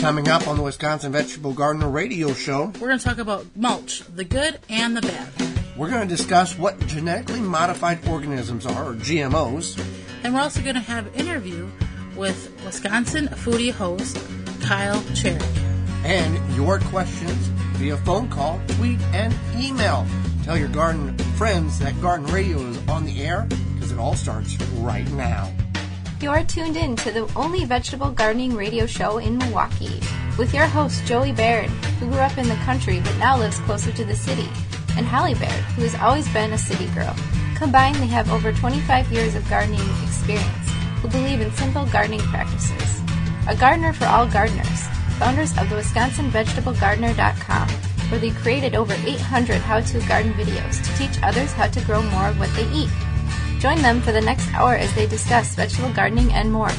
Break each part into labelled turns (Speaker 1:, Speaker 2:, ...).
Speaker 1: Coming up on the Wisconsin Vegetable Gardener Radio Show,
Speaker 2: we're going to talk about mulch, the good and the bad.
Speaker 1: We're going to discuss what genetically modified organisms are, or GMOs.
Speaker 2: And we're also going to have an interview with Wisconsin foodie host Kyle Cherrick.
Speaker 1: And your questions via phone call, tweet, and email. Tell your garden friends that Garden Radio is on the air, because it all starts right now.
Speaker 3: You're tuned in to the only vegetable gardening radio show in Milwaukee, with your host Joey Baird, who grew up in the country but now lives closer to the city, and Holly Baird, who has always been a city girl. Combined, they have over 25 years of gardening experience, who believe in simple gardening practices. A gardener for all gardeners, founders of the WisconsinVegetableGardener.com, where they created over 800 how-to garden videos to teach others how to grow more of what they eat. Join them for the next hour as they discuss vegetable gardening and more.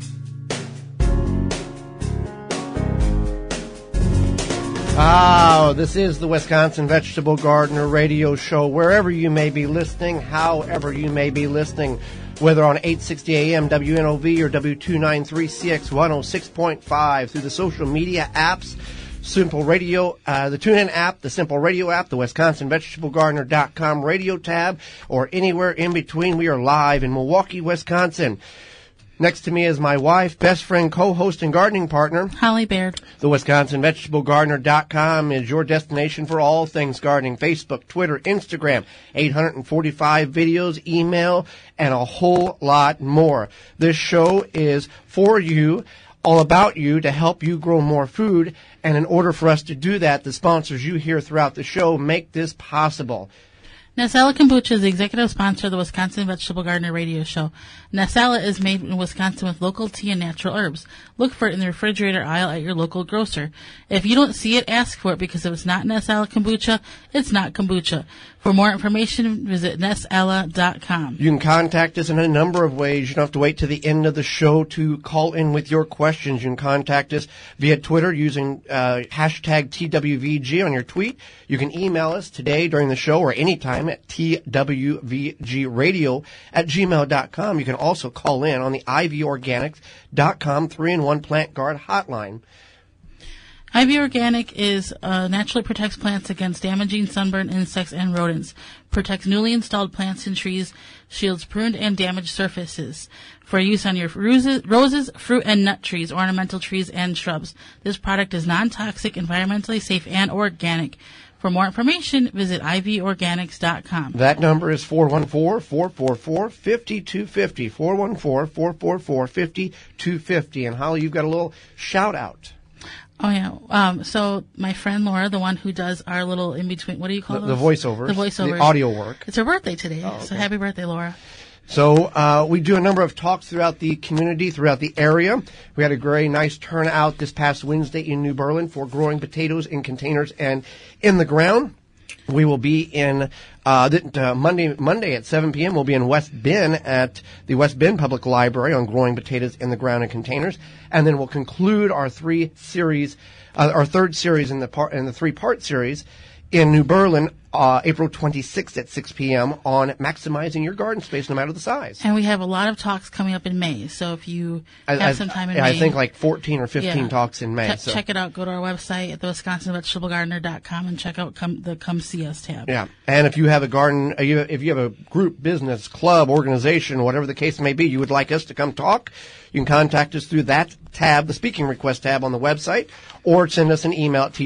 Speaker 1: This is the Wisconsin Vegetable Gardener Radio Show. Wherever you may be listening, however you may be listening, whether on 860 AM WNOV or W293CX 106.5 through the social media apps, Simple Radio, the TuneIn app, the Simple Radio app, the WisconsinVegetableGardener.com radio tab, or anywhere in between. We are live in Milwaukee, Wisconsin. Next to me is my wife, best friend, co-host, and gardening partner,
Speaker 2: Holly Baird.
Speaker 1: The WisconsinVegetableGardener.com is your destination for all things gardening. Facebook, Twitter, Instagram, 845 videos, email, and a whole lot more. This show is for you, all about you, to help you grow more food. And in order for us to do that, the sponsors you hear throughout the show make this possible.
Speaker 2: Nasala Kombucha is the executive sponsor of the Wisconsin Vegetable Gardener Radio Show. Nasala is made in Wisconsin with local tea and natural herbs. Look for it in the refrigerator aisle at your local grocer. If you don't see it, ask for it, because if it's not Nasala Kombucha, it's not kombucha. For more information, visit Nasala.com.
Speaker 1: You can contact us in a number of ways. You don't have to wait to the end of the show to call in with your questions. You can contact us via Twitter using hashtag TWVG on your tweet. You can email us today during the show or anytime at twvgradio@gmail.com. You can also call in on the ivorganics.com 3-in-1 Plant Guard hotline.
Speaker 2: IV Organic naturally protects plants against damaging sunburn, insects, and rodents, protects newly installed plants and trees, shields pruned and damaged surfaces for use on your roses, fruit and nut trees, ornamental trees, and shrubs. This product is non-toxic, environmentally safe, and organic. For more information, visit ivorganics.com.
Speaker 1: That number is 414-444-5250, 414-444-5250. And Holly, you've got a little shout-out.
Speaker 2: Oh, yeah. So my friend Laura, the one who does our little in-between, what do you call
Speaker 1: the voiceovers?
Speaker 2: The voiceovers.
Speaker 1: The audio work.
Speaker 2: It's her birthday today,
Speaker 1: okay.
Speaker 2: So happy birthday, Laura.
Speaker 1: So we do a number of talks throughout the community, throughout the area. We had a very nice turnout this past Wednesday in New Berlin for growing potatoes in containers and in the ground. We will be in Monday at 7 p.m. We'll be in West Bend at the West Bend Public Library on growing potatoes in the ground and containers, and then we'll conclude our third series in the 3-part series in New Berlin, April 26th at 6 p.m. on maximizing your garden space no matter the size.
Speaker 2: And we have a lot of talks coming up in May, so if you have some time in May.
Speaker 1: I think like 14 or 15 talks in May.
Speaker 2: Check it out. Go to our website at the WisconsinVegetableGardener.com and check out the Come See Us tab.
Speaker 1: Yeah, and if you have a garden, if you have a group, business, club, organization, whatever the case may be, you would like us to come talk, you can contact us through that tab, the speaking request tab on the website, or send us an email at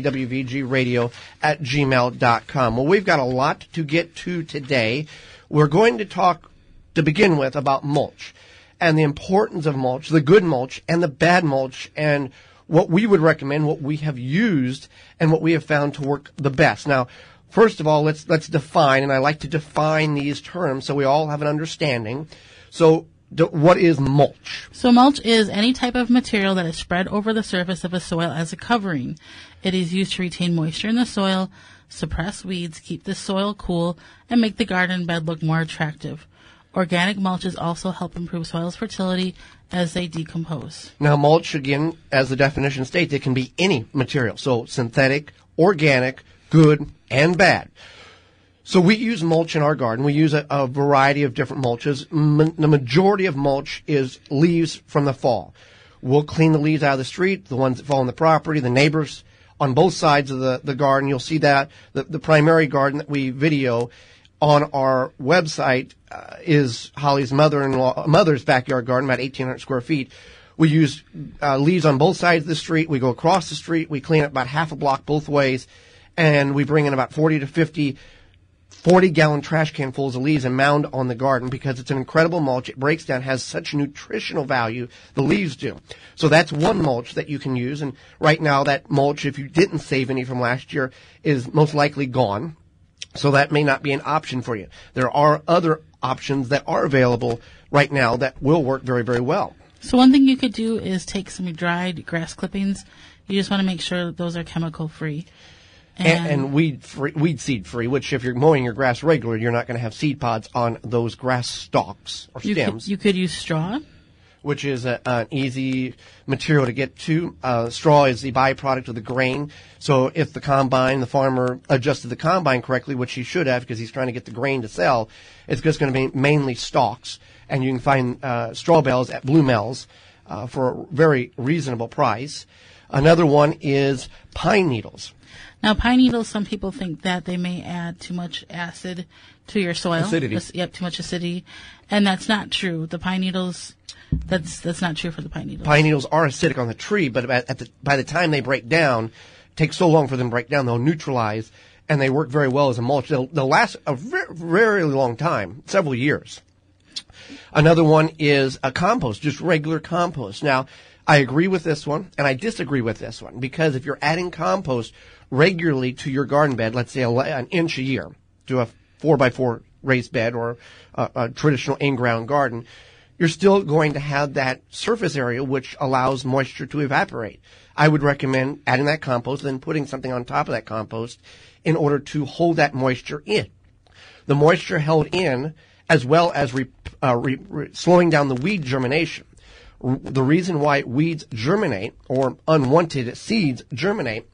Speaker 1: twvgradio@gmail.com. Well, we've got a lot to get to today. We're going to talk, to begin with, about mulch and the importance of mulch, the good mulch and the bad mulch, and what we would recommend, what we have used, and what we have found to work the best. Now, first of all, let's define, and I like to define these terms so we all have an understanding. So, what is mulch?
Speaker 2: So mulch is any type of material that is spread over the surface of a soil as a covering. It is used to retain moisture in the soil, suppress weeds, keep the soil cool, and make the garden bed look more attractive. Organic mulches also help improve soil's fertility as they decompose.
Speaker 1: Now, mulch, again, as the definition states, it can be any material. So synthetic, organic, good, and bad. So we use mulch in our garden. We use a variety of different mulches. The majority of mulch is leaves from the fall. We'll clean the leaves out of the street, the ones that fall on the property, the neighbors on both sides of the garden. You'll see that the primary garden that we video on our website is Holly's mother's backyard garden, about 1,800 square feet. We use leaves on both sides of the street. We go across the street. We clean it about half a block both ways, and we bring in about 40 to 50 40-gallon trash can fulls of leaves and mound on the garden because it's an incredible mulch. It breaks down, has such nutritional value, the leaves do. So that's one mulch that you can use. And right now that mulch, if you didn't save any from last year, is most likely gone. So that may not be an option for you. There are other options that are available right now that will work very, very well.
Speaker 2: So one thing you could do is take some dried grass clippings. You just want to make sure those are chemical free.
Speaker 1: And weed seed free, which if you're mowing your grass regularly, you're not going to have seed pods on those grass stalks or stems.
Speaker 2: You could use straw,
Speaker 1: which is an easy material to get to. Straw is the byproduct of the grain. So if the farmer adjusted the combine correctly, which he should have because he's trying to get the grain to sell, it's just going to be mainly stalks. And you can find straw bales at Blue Mel's for a very reasonable price. Another one is pine needles.
Speaker 2: Now, pine needles, some people think that they may add too much acid to your soil.
Speaker 1: Acidity.
Speaker 2: Too much acidity. And that's not true. The pine needles, that's not true for the pine needles.
Speaker 1: Pine needles are acidic on the tree, but by the time they break down, it takes so long for them to break down, they'll neutralize, and they work very well as a mulch. They'll last a very, very long time, several years. Another one is a compost, just regular compost. Now, I agree with this one, and I disagree with this one, because if you're adding compost regularly to your garden bed, let's say an inch a year, to a 4x4 raised bed or a traditional in-ground garden, you're still going to have that surface area which allows moisture to evaporate. I would recommend adding that compost, then putting something on top of that compost in order to hold that moisture in. The moisture held in, as well as slowing down the weed germination. The reason why weeds germinate, or unwanted seeds germinate,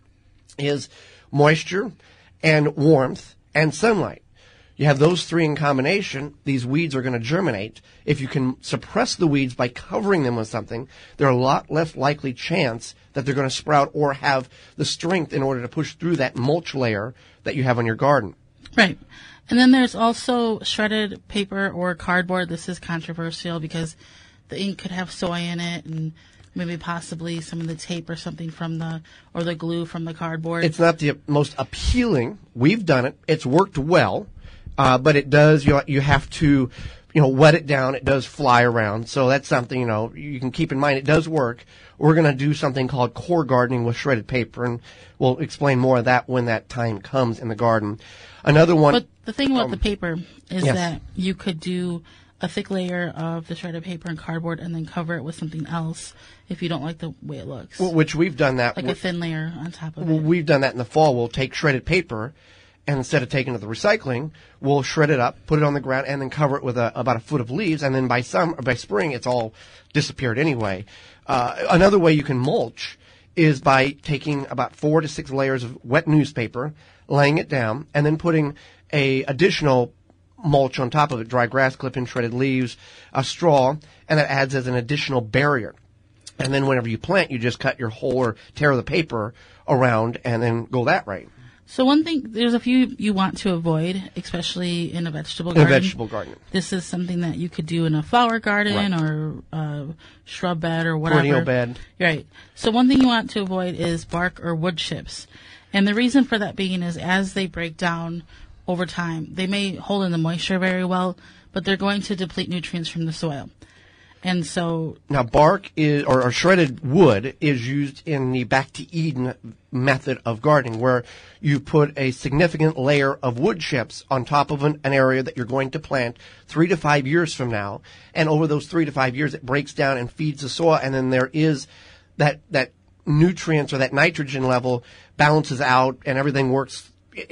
Speaker 1: is moisture and warmth and sunlight. You have those three in combination, these weeds are going to germinate. If you can suppress the weeds by covering them with something, they're a lot less likely chance that they're going to sprout or have the strength in order to push through that mulch layer that you have on your garden.
Speaker 2: Right. And then there's also shredded paper or cardboard. This is controversial because the ink could have soy in it and maybe possibly some of the tape or something or the glue from the cardboard.
Speaker 1: It's not the most appealing. We've done it. It's worked well, but it does, you have to, wet it down. It does fly around. So that's something, you can keep in mind. It does work. We're going to do something called core gardening with shredded paper, and we'll explain more of that when that time comes in the garden. Another one.
Speaker 2: But the thing about the paper is
Speaker 1: yes.
Speaker 2: that you could do a thick layer of the shredded paper and cardboard and then cover it with something else if you don't like the way it looks.
Speaker 1: Well, which we've done that.
Speaker 2: Like a thin layer on top of it.
Speaker 1: We've done that in the fall. We'll take shredded paper, and instead of taking it to the recycling, we'll shred it up, put it on the ground, and then cover it with about a foot of leaves, and then by spring, it's all disappeared anyway. Another way you can mulch is by taking about 4 to 6 layers of wet newspaper, laying it down, and then putting a additional mulch on top of it, dry grass clippings, shredded leaves, a straw, and that adds as an additional barrier. And then whenever you plant, you just cut your hole or tear the paper around and then go that way.
Speaker 2: So one thing, there's a few you want to avoid, especially in a vegetable garden.
Speaker 1: In a vegetable garden.
Speaker 2: This is something that you could do in a flower garden
Speaker 1: right.
Speaker 2: or a shrub bed or whatever.
Speaker 1: Perennial bed.
Speaker 2: Right. So one thing you want to avoid is bark or wood chips. And the reason for that being is as they break down over time, they may hold in the moisture very well, but they're going to deplete nutrients from the soil. And so
Speaker 1: now bark is or shredded wood is used in the back to Eden method of gardening, where you put a significant layer of wood chips on top of an area that you're going to plant 3 to 5 years from now, and over those 3 to 5 years it breaks down and feeds the soil, and then there is that nutrients or that nitrogen level balances out and everything works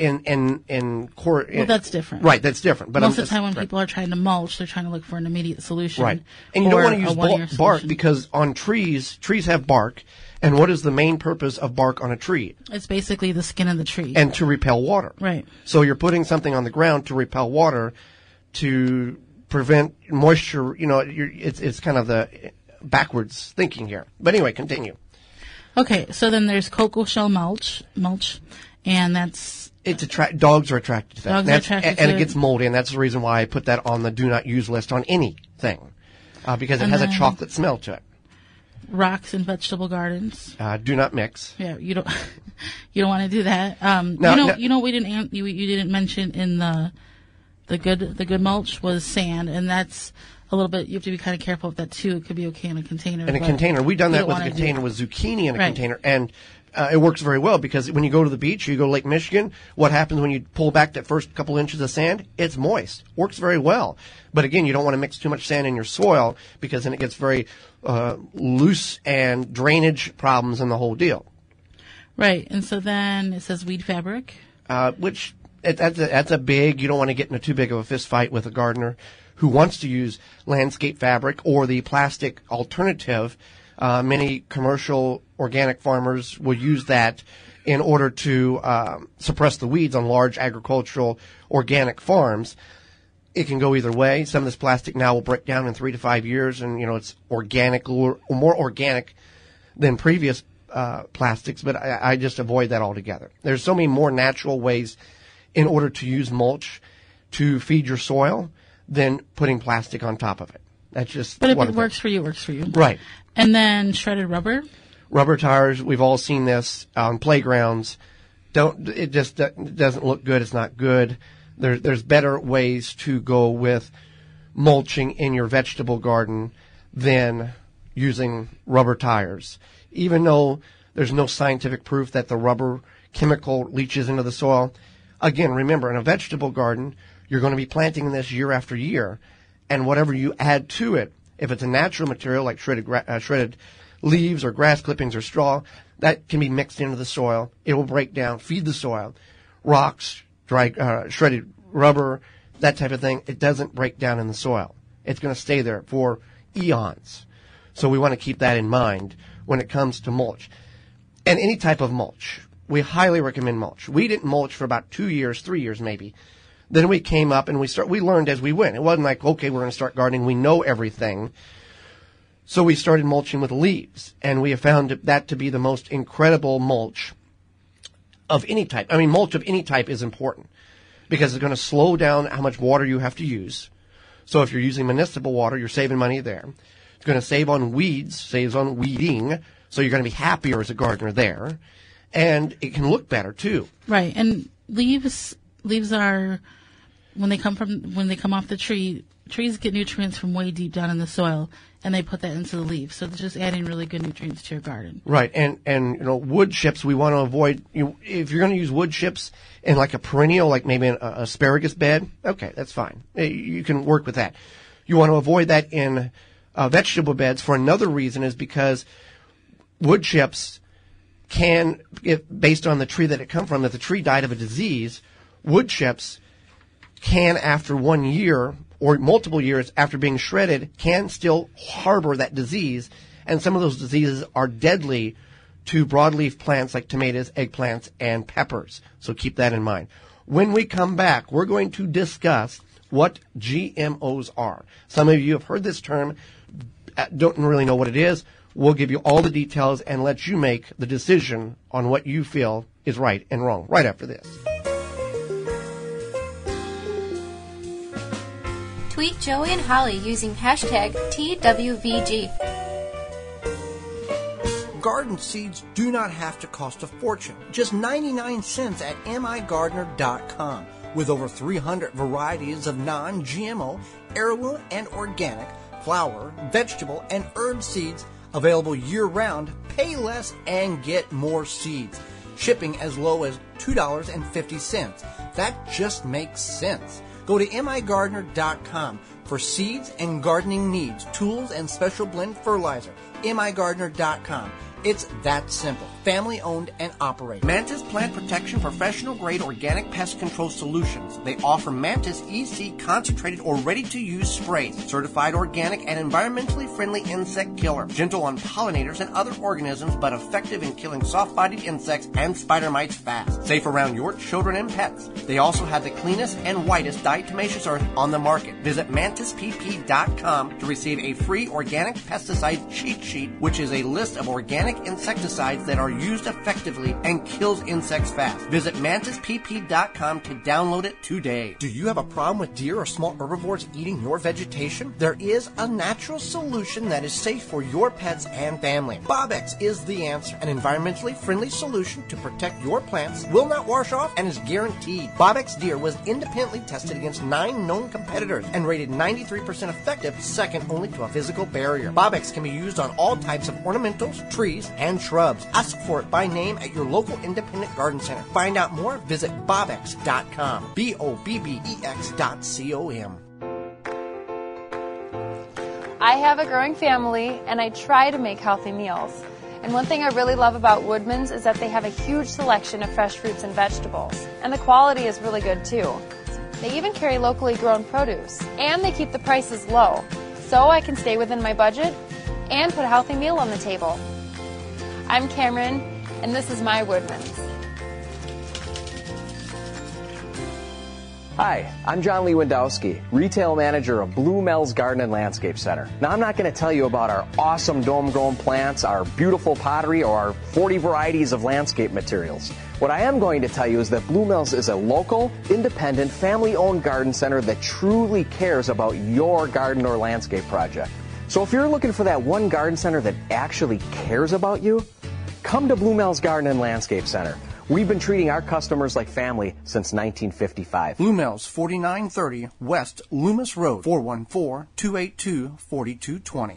Speaker 1: in core.
Speaker 2: Well, that's different.
Speaker 1: Right, that's different. But
Speaker 2: most of the time when people are trying to mulch, they're trying to look for an immediate solution.
Speaker 1: Right. And you don't want to use bark because on trees have bark. And what is the main purpose of bark on a tree? It's
Speaker 2: basically the skin of the tree.
Speaker 1: And to repel water.
Speaker 2: Right.
Speaker 1: So you're putting something on the ground to repel water to prevent moisture. It's kind of the backwards thinking here. But anyway, continue.
Speaker 2: Okay, so then there's cocoa shell mulch, and that's...
Speaker 1: Dogs are attracted to that.
Speaker 2: Dogs are attracted to
Speaker 1: and
Speaker 2: it.
Speaker 1: it gets moldy, and that's the reason why I put that on the do not use list on anything, because it has a chocolate smell to it.
Speaker 2: Rocks in vegetable gardens.
Speaker 1: Do not mix.
Speaker 2: Yeah, you don't want to do that. You know, you didn't mention in the good mulch was sand, and that's a little bit. You have to be kind of careful with that too. It could be okay in a container.
Speaker 1: In a container, we've done that with a container with zucchini in a container, and it works very well because when you go to the beach, you go to Lake Michigan. What happens when you pull back that first couple inches of sand? It's moist. Works very well. But again, you don't want to mix too much sand in your soil because then it gets very loose and drainage problems and the whole deal.
Speaker 2: Right, and so then it says weed fabric,
Speaker 1: which that's a big. You don't want to get into too big of a fist fight with a gardener who wants to use landscape fabric or the plastic alternative. Many commercial organic farmers will use that in order to suppress the weeds on large agricultural organic farms. It can go either way. Some of this plastic now will break down in 3 to 5 years, and it's organic or more organic than previous plastics. But I just avoid that altogether. There's so many more natural ways in order to use mulch to feed your soil than putting plastic on top of it. That's just.
Speaker 2: But if it works for you, it works for you.
Speaker 1: Right.
Speaker 2: And then shredded rubber.
Speaker 1: Rubber tires. We've all seen this on playgrounds. It just doesn't look good. It's not good. There's better ways to go with mulching in your vegetable garden than using rubber tires. Even though there's no scientific proof that the rubber chemical leaches into the soil. Again, remember, in a vegetable garden, you're going to be planting this year after year, and whatever you add to it, if it's a natural material like shredded leaves or grass clippings or straw, that can be mixed into the soil. It will break down, feed the soil. Rocks, dry shredded rubber, that type of thing, it doesn't break down in the soil. It's going to stay there for eons. So we want to keep that in mind when it comes to mulch. And any type of mulch. We highly recommend mulch. We didn't mulch for about 2 years, 3 years maybe. Then we came up and we learned as we went. It wasn't like, okay, we're going to start gardening. We know everything. So we started mulching with leaves. And we have found that to be the most incredible mulch of any type. I mean, mulch of any type is important because it's going to slow down how much water you have to use. So if you're using municipal water, you're saving money there. It's going to save on weeds, saves on weeding. So you're going to be happier as a gardener there. And it can look better too.
Speaker 2: Right. And leaves are, when they come off the tree, trees get nutrients from way deep down in the soil, and they put that into the leaves. So they're just adding really good nutrients to your garden. Right.
Speaker 1: And wood chips, we want to avoid, if you're going to use wood chips in like a perennial, like maybe an asparagus bed, okay, that's fine. You can work with that. You want to avoid that in vegetable beds for another reason is because wood chips can, based on the tree that it come from, if the tree died of a disease, wood chips can, after 1 year or multiple years after being shredded, can still harbor that disease. And some of those diseases are deadly to broadleaf plants like tomatoes, eggplants, and peppers. So keep that in mind. When we come back, we're going to discuss what GMOs are. Some of you have heard this term, don't really know what it is. We'll give you all the details and let you make the decision on what you feel is right and wrong right after this.
Speaker 3: Tweet Joey and Holly using hashtag TWVG.
Speaker 4: Garden seeds do not have to cost a fortune. Just 99 cents at migardener.com. With over 300 varieties of non-GMO, heirloom, and organic flower, vegetable, and herb seeds available year-round, pay less and get more seeds. Shipping as low as $2.50. That just makes sense. Go to migardener.com for seeds and gardening needs, tools, and special blend fertilizer. migardener.com. It's that simple. family owned and operated. Mantis Plant Protection Professional Grade Organic Pest Control Solutions. They offer Mantis EC concentrated or ready to use sprays. Certified organic and environmentally friendly insect killer. Gentle on pollinators and other organisms, but effective in killing soft-bodied insects and spider mites fast. Safe around your children and pets. They also have the cleanest and whitest diatomaceous earth on the market. Visit mantispp.com to receive a free organic pesticide cheat sheet, which is a list of organic insecticides that are used effectively and kills insects fast. Visit mantispp.com to download it today. Do you have a problem with deer or small herbivores eating your vegetation? There is a natural solution that is safe for your pets and family. Bobex is the answer. An environmentally friendly solution to protect your plants, will not wash off, and is guaranteed. Bobex Deer was independently tested against 9 known competitors and rated 93% effective, second only to a physical barrier. Bobex can be used on all types of ornamentals, trees, and shrubs. Ask for it by name at your local independent garden center. Find out more, visit Bobex.com. BOBBEX.com.
Speaker 5: I have a growing family, and I try to make healthy meals. And one thing I really love about Woodman's is that they have a huge selection of fresh fruits and vegetables. And the quality is really good too. They even carry locally grown produce. And they keep the prices low, so I can stay within my budget and put a healthy meal on the table. I'm Cameron, and this is my Woodman's.
Speaker 6: Hi, I'm John Lewandowski, retail manager of Blue Mel's Garden and Landscape Center. Now, I'm not going to tell you about our awesome dome-grown plants, our beautiful pottery, or our 40 varieties of landscape materials. What I am going to tell you is that Blue Mel's is a local, independent, family-owned garden center that truly cares about your garden or landscape project. So if you're looking for that one garden center that actually cares about you, come to Blue Mel's Garden and Landscape Center. We've been treating our customers like family since 1955.
Speaker 4: Blue Mel's, 4930 West Loomis Road, 414-282-4220.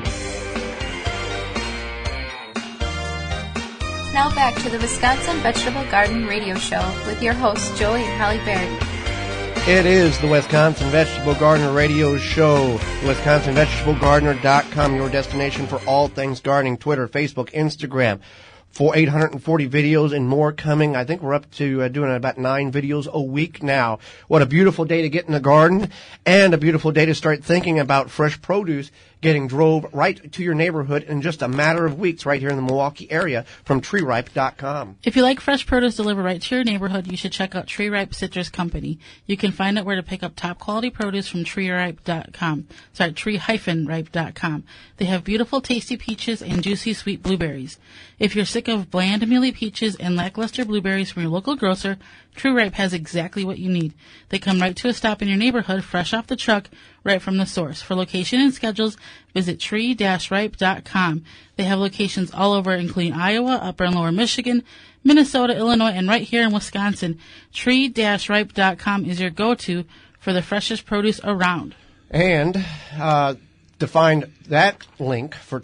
Speaker 3: Now back to the Wisconsin Vegetable Garden Radio Show with your hosts, Joey and Holly Baird.
Speaker 1: It is the Wisconsin Vegetable Gardener Radio Show. WisconsinVegetableGardener.com, your destination for all things gardening. Twitter, Facebook, Instagram. For 840 videos and more coming. I think we're up to doing about 9 videos a week now. What a beautiful day to get in the garden, and a beautiful day to start thinking about fresh produce getting drove right to your neighborhood in just a matter of weeks right here in the Milwaukee area from TreeRipe.com.
Speaker 2: If you like fresh produce delivered right to your neighborhood, you should check out Tree Ripe Citrus Company. You can find out where to pick up top quality produce from TreeRipe.com. Sorry, Tree-Ripe.com. They have beautiful tasty peaches and juicy sweet blueberries. If you're sick of bland mealy peaches and lackluster blueberries from your local grocer, True Ripe has exactly what you need. They come right to a stop in your neighborhood, fresh off the truck, right from the source. For location and schedules, visit tree-ripe.com. They have locations all over, including Iowa, Upper and Lower Michigan, Minnesota, Illinois, and right here in Wisconsin. Tree-ripe.com is your go-to for the freshest produce around.
Speaker 1: And to find that link for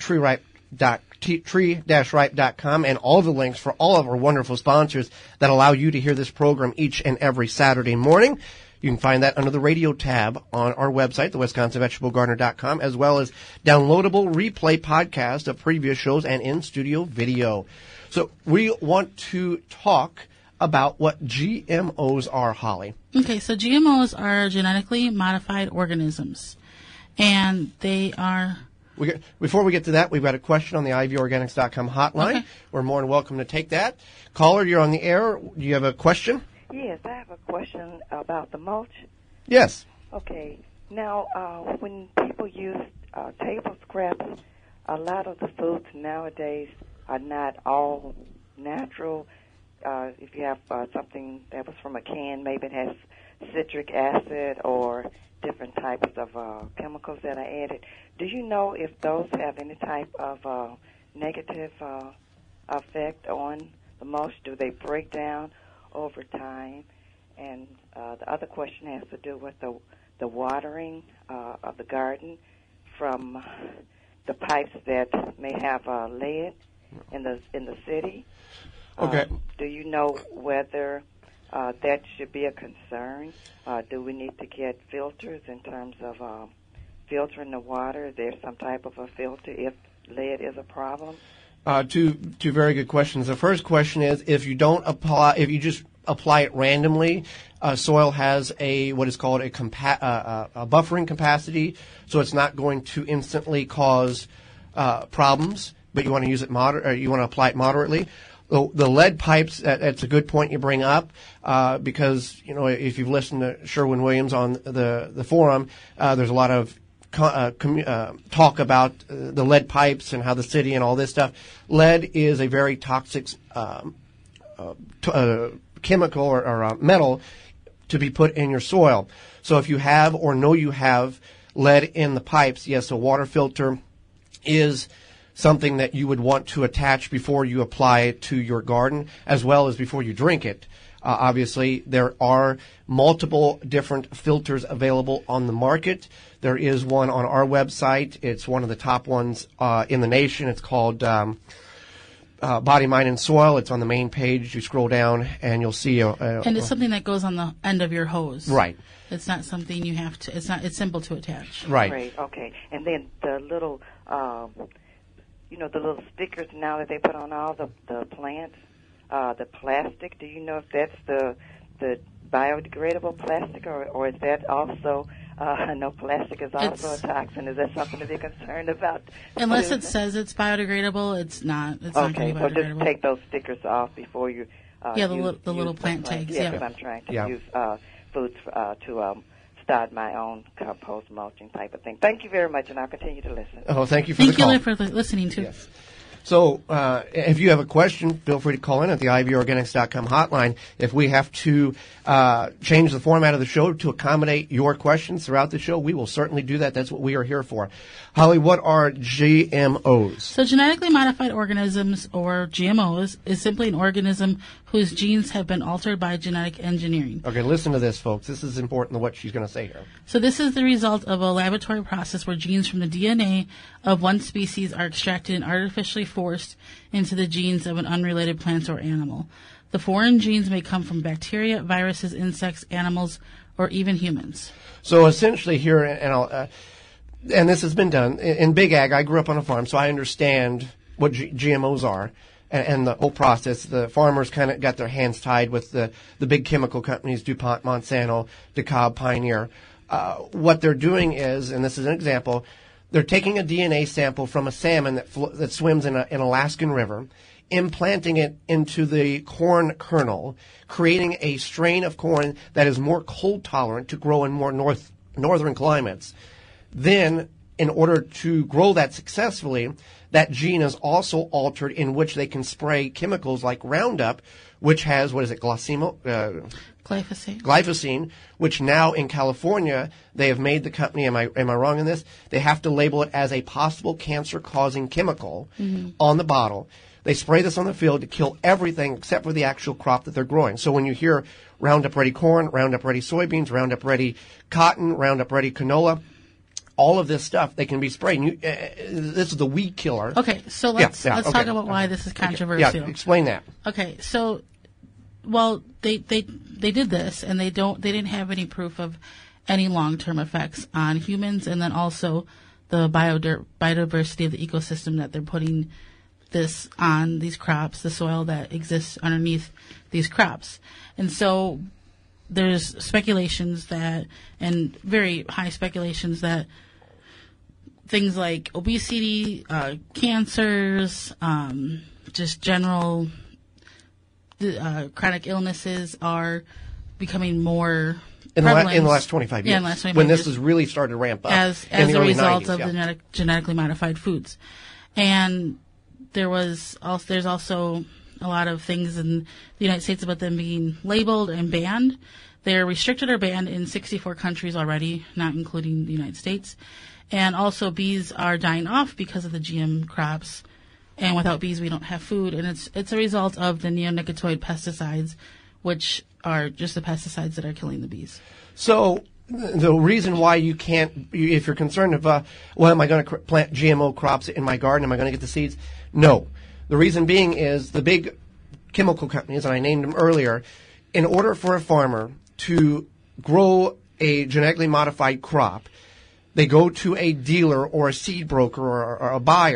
Speaker 1: tree-ripe.com and all the links for all of our wonderful sponsors that allow you to hear this program each and every Saturday morning, you can find that under the radio tab on our website, the WisconsinVegetableGardener.com, as well as downloadable replay podcast of previous shows and in-studio video. So we want to talk about what GMOs are, Holly.
Speaker 2: Okay, so GMOs are genetically modified organisms, and they are...
Speaker 1: Before we get to that, we've got a question on the ivorganics.com hotline.
Speaker 2: Okay.
Speaker 1: We're more than welcome to take that. Caller, you're on the air. Do you have a question?
Speaker 7: Yes, I have a question about the mulch.
Speaker 1: Yes.
Speaker 7: Okay. Now, when people use table scraps, a lot of the foods nowadays are not all natural. If you have something that was from a can, maybe it has citric acid or different types of chemicals that are added. Do you know if those have any type of negative effect on the mulch? Do they break down over time? And the other question has to do with the watering of the garden from the pipes that may have lead in the city.
Speaker 1: Okay.
Speaker 7: Do you know whether that should be a concern? Do we need to get filters in terms of filtering the water? There's some type of a filter if lead is a problem?
Speaker 1: Two very good questions. The first question is, if you just apply it randomly, soil has what is called a buffering capacity, so it's not going to instantly cause problems. But you want to use it you want to apply it moderately. The lead pipes, that's a good point you bring up, because, if you've listened to Sherwin-Williams on the forum, there's a lot of talk about the lead pipes and how the city and all this stuff. Lead is a very toxic chemical or metal to be put in your soil. So if you have or know you have lead in the pipes, yes, a water filter is something that you would want to attach before you apply it to your garden, as well as before you drink it. Obviously, there are multiple different filters available on the market. There is one on our website. It's one of the top ones in the nation. It's called Body, Mind, and Soil. It's on the main page. You scroll down, and you'll see
Speaker 2: and it's something that goes on the end of your hose.
Speaker 1: Right.
Speaker 2: It's not something you have to. It's simple to attach.
Speaker 1: Right.
Speaker 7: Great. Okay. And then the little, the little stickers now that they put on all the plants, the plastic. Do you know if that's the biodegradable plastic, or is that also? I know plastic is also a toxin. Is that something to be concerned about?
Speaker 2: Unless it says it's biodegradable, it's not. It's not going to be biodegradable.
Speaker 7: So just take those stickers off before you.
Speaker 2: The little plant tags.
Speaker 7: Yeah, because I'm trying to use foods to start my own compost mulching type of thing. Thank you very much, and I'll continue to listen.
Speaker 1: Oh, thank you for the call.
Speaker 2: Thank you for listening too.
Speaker 1: Yes. So if you have a question, feel free to call in at the ivorganics.com hotline. If we have to change the format of the show to accommodate your questions throughout the show, we will certainly do that. That's what we are here for. Holly, what are GMOs?
Speaker 2: So genetically modified organisms, or GMOs, is simply an organism whose genes have been altered by genetic engineering.
Speaker 1: Okay, listen to this, folks. This is important to what she's going to say here.
Speaker 2: So this is the result of a laboratory process where genes from the DNA of one species are extracted and artificially forced into the genes of an unrelated plant or animal. The foreign genes may come from bacteria, viruses, insects, animals, or even humans.
Speaker 1: So essentially here, and this has been done in Big Ag. I grew up on a farm, so I understand what GMOs are and the whole process. The farmers kind of got their hands tied with the big chemical companies, DuPont, Monsanto, DeKalb, Pioneer. What they're doing is, and this is an example, they're taking a DNA sample from a salmon that swims in an Alaskan river, implanting it into the corn kernel, creating a strain of corn that is more cold tolerant to grow in more northern climates. Then, in order to grow that successfully, that gene is also altered in which they can spray chemicals like Roundup, which has, glyphosine, which now in California, they have made the company, am I wrong in this? They have to label it as a possible cancer-causing chemical on the bottle. They spray this on the field to kill everything except for the actual crop that they're growing. So when you hear Roundup Ready corn, Roundup Ready soybeans, Roundup Ready cotton, Roundup Ready canola, all of this stuff, they can be sprayed. This is the weed killer.
Speaker 2: Okay, so let's talk about why this is controversial.
Speaker 1: Yeah, explain that.
Speaker 2: Okay, so, well, they did this, and they didn't have any proof of any long-term effects on humans, and then also the biodiversity of the ecosystem that they're putting this on these crops, the soil that exists underneath these crops. And so there's speculations that, and very high speculations that things like obesity, cancers, just general chronic illnesses are becoming more prevalent
Speaker 1: in the last 25 years.
Speaker 2: Yeah, in the last 25
Speaker 1: when
Speaker 2: years.
Speaker 1: this has really started to ramp up.
Speaker 2: As a result of the genetically modified foods. And there's also a lot of things in the United States about them being labeled and banned. They're restricted or banned in 64 countries already, not including the United States. And also bees are dying off because of the GM crops. And without bees, we don't have food. And it's a result of the neonicotinoid pesticides, which are just the pesticides that are killing the bees.
Speaker 1: So the reason why you can't, if you're concerned of, am I going to plant GMO crops in my garden? Am I going to get the seeds? No. The reason being is the big chemical companies, and I named them earlier, in order for a farmer to grow a genetically modified crop, they go to a dealer or a seed broker or a buyer.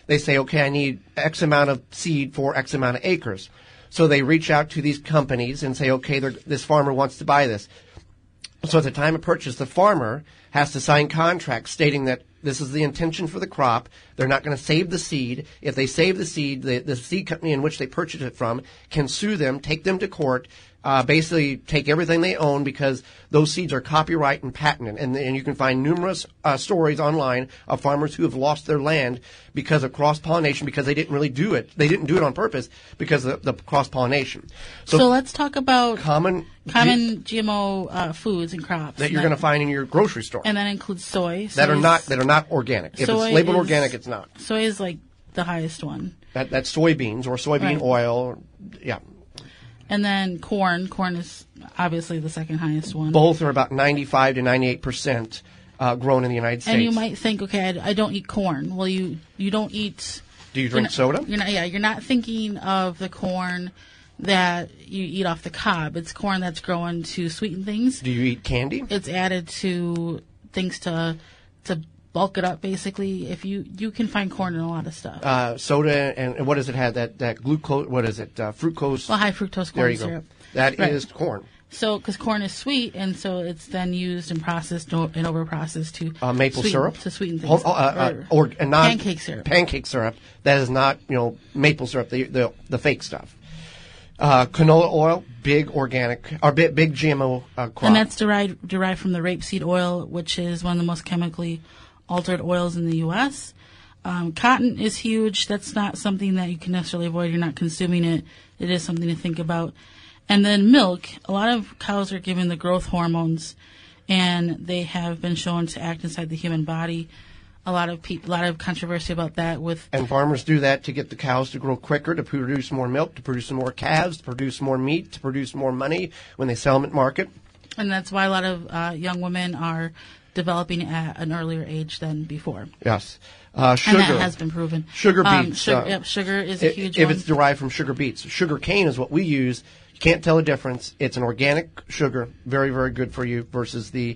Speaker 1: they say, okay, I need X amount of seed for X amount of acres. So they reach out to these companies and say, okay, this farmer wants to buy this. So at the time of purchase, the farmer has to sign contracts stating that this is the intention for the crop. They're not going to save the seed. If they save the seed, the seed company in which they purchased it from can sue them, take them to court, basically take everything they own because those seeds are copyright and patented. And you can find numerous stories online of farmers who have lost their land because of cross-pollination, because they didn't really do it. They didn't do it on purpose because of the cross-pollination.
Speaker 2: So let's talk about
Speaker 1: common
Speaker 2: GMO foods and crops
Speaker 1: that you're going to find in your grocery store.
Speaker 2: And that includes soy.
Speaker 1: That are not organic. If it's labeled organic, it's not.
Speaker 2: Soy is like the highest one.
Speaker 1: That's soybeans or soybean oil. Yeah.
Speaker 2: And then corn. Corn is obviously the second highest one.
Speaker 1: Both are about 95 to 98% grown in the United States.
Speaker 2: And you might think, okay, I don't eat corn. Well, you don't eat.
Speaker 1: Do you drink soda?
Speaker 2: You're not thinking of the corn that you eat off the cob. It's corn that's grown to sweeten things.
Speaker 1: Do you eat candy?
Speaker 2: It's added to things to bulk it up, basically. If you can find corn in a lot of stuff.
Speaker 1: Soda, and what does it have? That glucose, what is it? Fructose?
Speaker 2: Well, high fructose corn syrup.
Speaker 1: That is corn.
Speaker 2: So, because corn is sweet, and so it's then used and processed and over-processed to
Speaker 1: maple syrup?
Speaker 2: To sweeten things.
Speaker 1: Or
Speaker 2: pancake syrup.
Speaker 1: Pancake syrup. That is not, maple syrup, the fake stuff. Canola oil, big organic, or big GMO crop.
Speaker 2: And that's derived from the rapeseed oil, which is one of the most chemically altered oils in the U.S. Cotton is huge. That's not something that you can necessarily avoid. You're not consuming it. It is something to think about. And then milk. A lot of cows are given the growth hormones, and they have been shown to act inside the human body. A lot of controversy about that. And
Speaker 1: farmers do that to get the cows to grow quicker, to produce more milk, to produce more calves, to produce more meat, to produce more money when they sell them at market.
Speaker 2: And that's why a lot of young women are developing at an earlier age than before.
Speaker 1: Yes.
Speaker 2: Sugar. And that has been proven.
Speaker 1: Sugar beets.
Speaker 2: Sugar is a huge
Speaker 1: one.
Speaker 2: If
Speaker 1: it's derived from sugar beets. Sugar cane is what we use. You can't tell the difference. It's an organic sugar, very, very good for you, versus the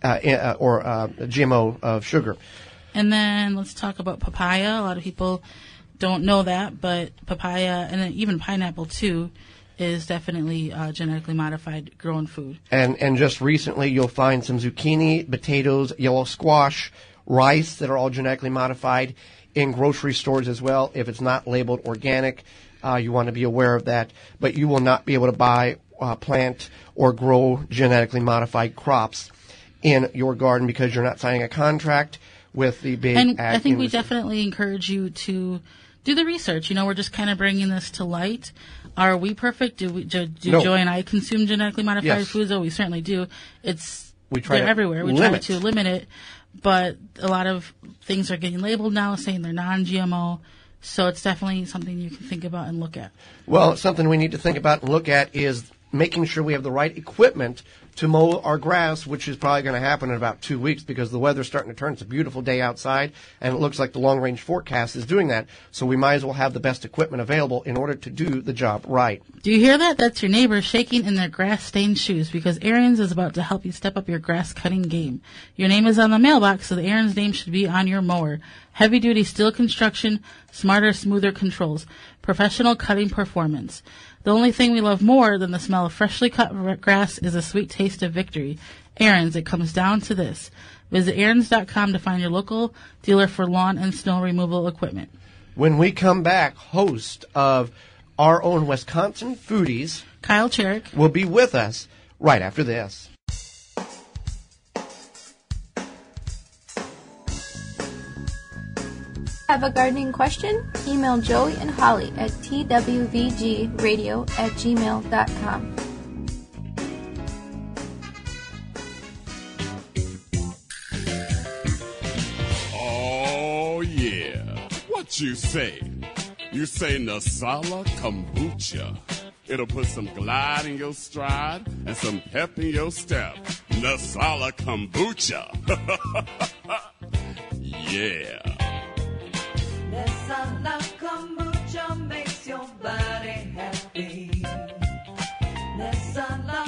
Speaker 1: GMO of sugar.
Speaker 2: And then let's talk about papaya. A lot of people don't know that, but papaya, and then even pineapple too, is definitely genetically modified grown food.
Speaker 1: And just recently you'll find some zucchini, potatoes, yellow squash, rice that are all genetically modified in grocery stores as well. If it's not labeled organic, you want to be aware of that. But you will not be able to buy, plant, or grow genetically modified crops in your garden because you're not signing a contract with the big
Speaker 2: And I think we definitely encourage you to do the research. We're just kind of bringing this to light. Are we perfect? Do
Speaker 1: No.
Speaker 2: Joy and I consume genetically modified foods? Oh, we certainly do. They're everywhere. We try to limit it, but a lot of things are getting labeled now saying they're non-GMO. So it's definitely something you can think about and look at.
Speaker 1: Well, something we need to think about and look at is making sure we have the right equipment to mow our grass, which is probably going to happen in about 2 weeks because the weather's starting to turn. It's a beautiful day outside, and it looks like the long-range forecast is doing that. So we might as well have the best equipment available in order to do the job right.
Speaker 2: Do you hear that? That's your neighbor shaking in their grass-stained shoes because Aaron's is about to help you step up your grass-cutting game. Your name is on the mailbox, so the Aaron's name should be on your mower. Heavy-duty steel construction, smarter, smoother controls, professional cutting performance. The only thing we love more than the smell of freshly cut grass is a sweet taste of victory. Aaron's, it comes down to this. Visit Aaron's.com to find your local dealer for lawn and snow removal equipment.
Speaker 1: When we come back, host of our own Wisconsin Foodies,
Speaker 2: Kyle Cherrick,
Speaker 1: will be with us right after this.
Speaker 3: Have a gardening question? Email Joey and Holly at twvgradio@gmail.com.
Speaker 8: Oh, yeah. What you say? You say Nasala Kombucha. It'll put some glide in your stride and some pep in your step. Nasala Kombucha. Yeah.
Speaker 9: Nasala Kombucha makes your body happy. Nasala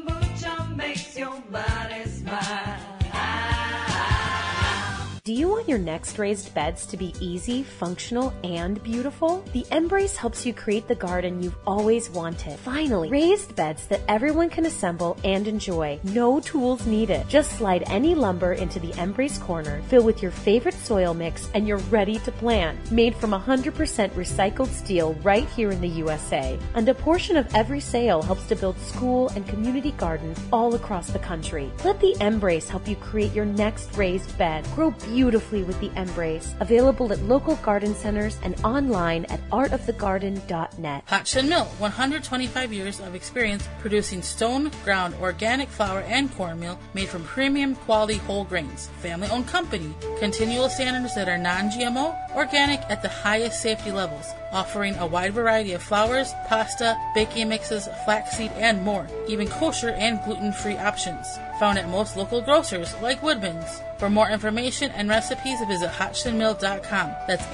Speaker 9: Kombucha makes your body smile.
Speaker 10: Do you want your your next raised beds to be easy, functional, and beautiful? The Embrace helps you create the garden you've always wanted. Finally, raised beds that everyone can assemble and enjoy. No tools needed. Just slide any lumber into the Embrace corner, fill with your favorite soil mix, and you're ready to plant. Made from 100% recycled steel right here in the USA. And a portion of every sale helps to build school and community gardens all across the country. Let the Embrace help you create your next raised bed. Grow beautifully with the Embrace. Available at local garden centers and online at artofthegarden.net.
Speaker 2: Hodgson Mill, 125 years of experience producing stone ground organic flour and cornmeal made from premium quality whole grains. Family-owned company. Continual standards that are non-GMO, organic at the highest safety levels. Offering a wide variety of flours, pasta, baking mixes, flaxseed, and more. Even kosher and gluten-free options. Found at most local grocers like Woodman's. For more information and recipes, visit HodgsonMill.com. That's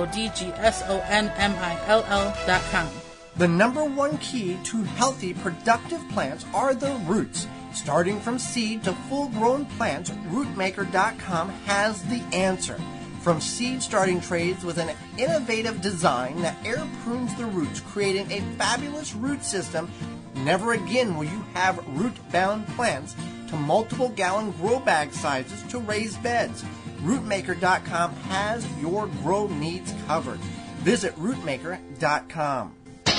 Speaker 2: HODGSONMILL.com.
Speaker 4: The number one key to healthy, productive plants are the roots. Starting from seed to full-grown plants, Rootmaker.com has the answer. From seed starting trays with an innovative design that air prunes the roots, creating a fabulous root system, never again will you have root-bound plants, to multiple gallon grow bag sizes to raised beds. Rootmaker.com has your grow needs covered. Visit Rootmaker.com.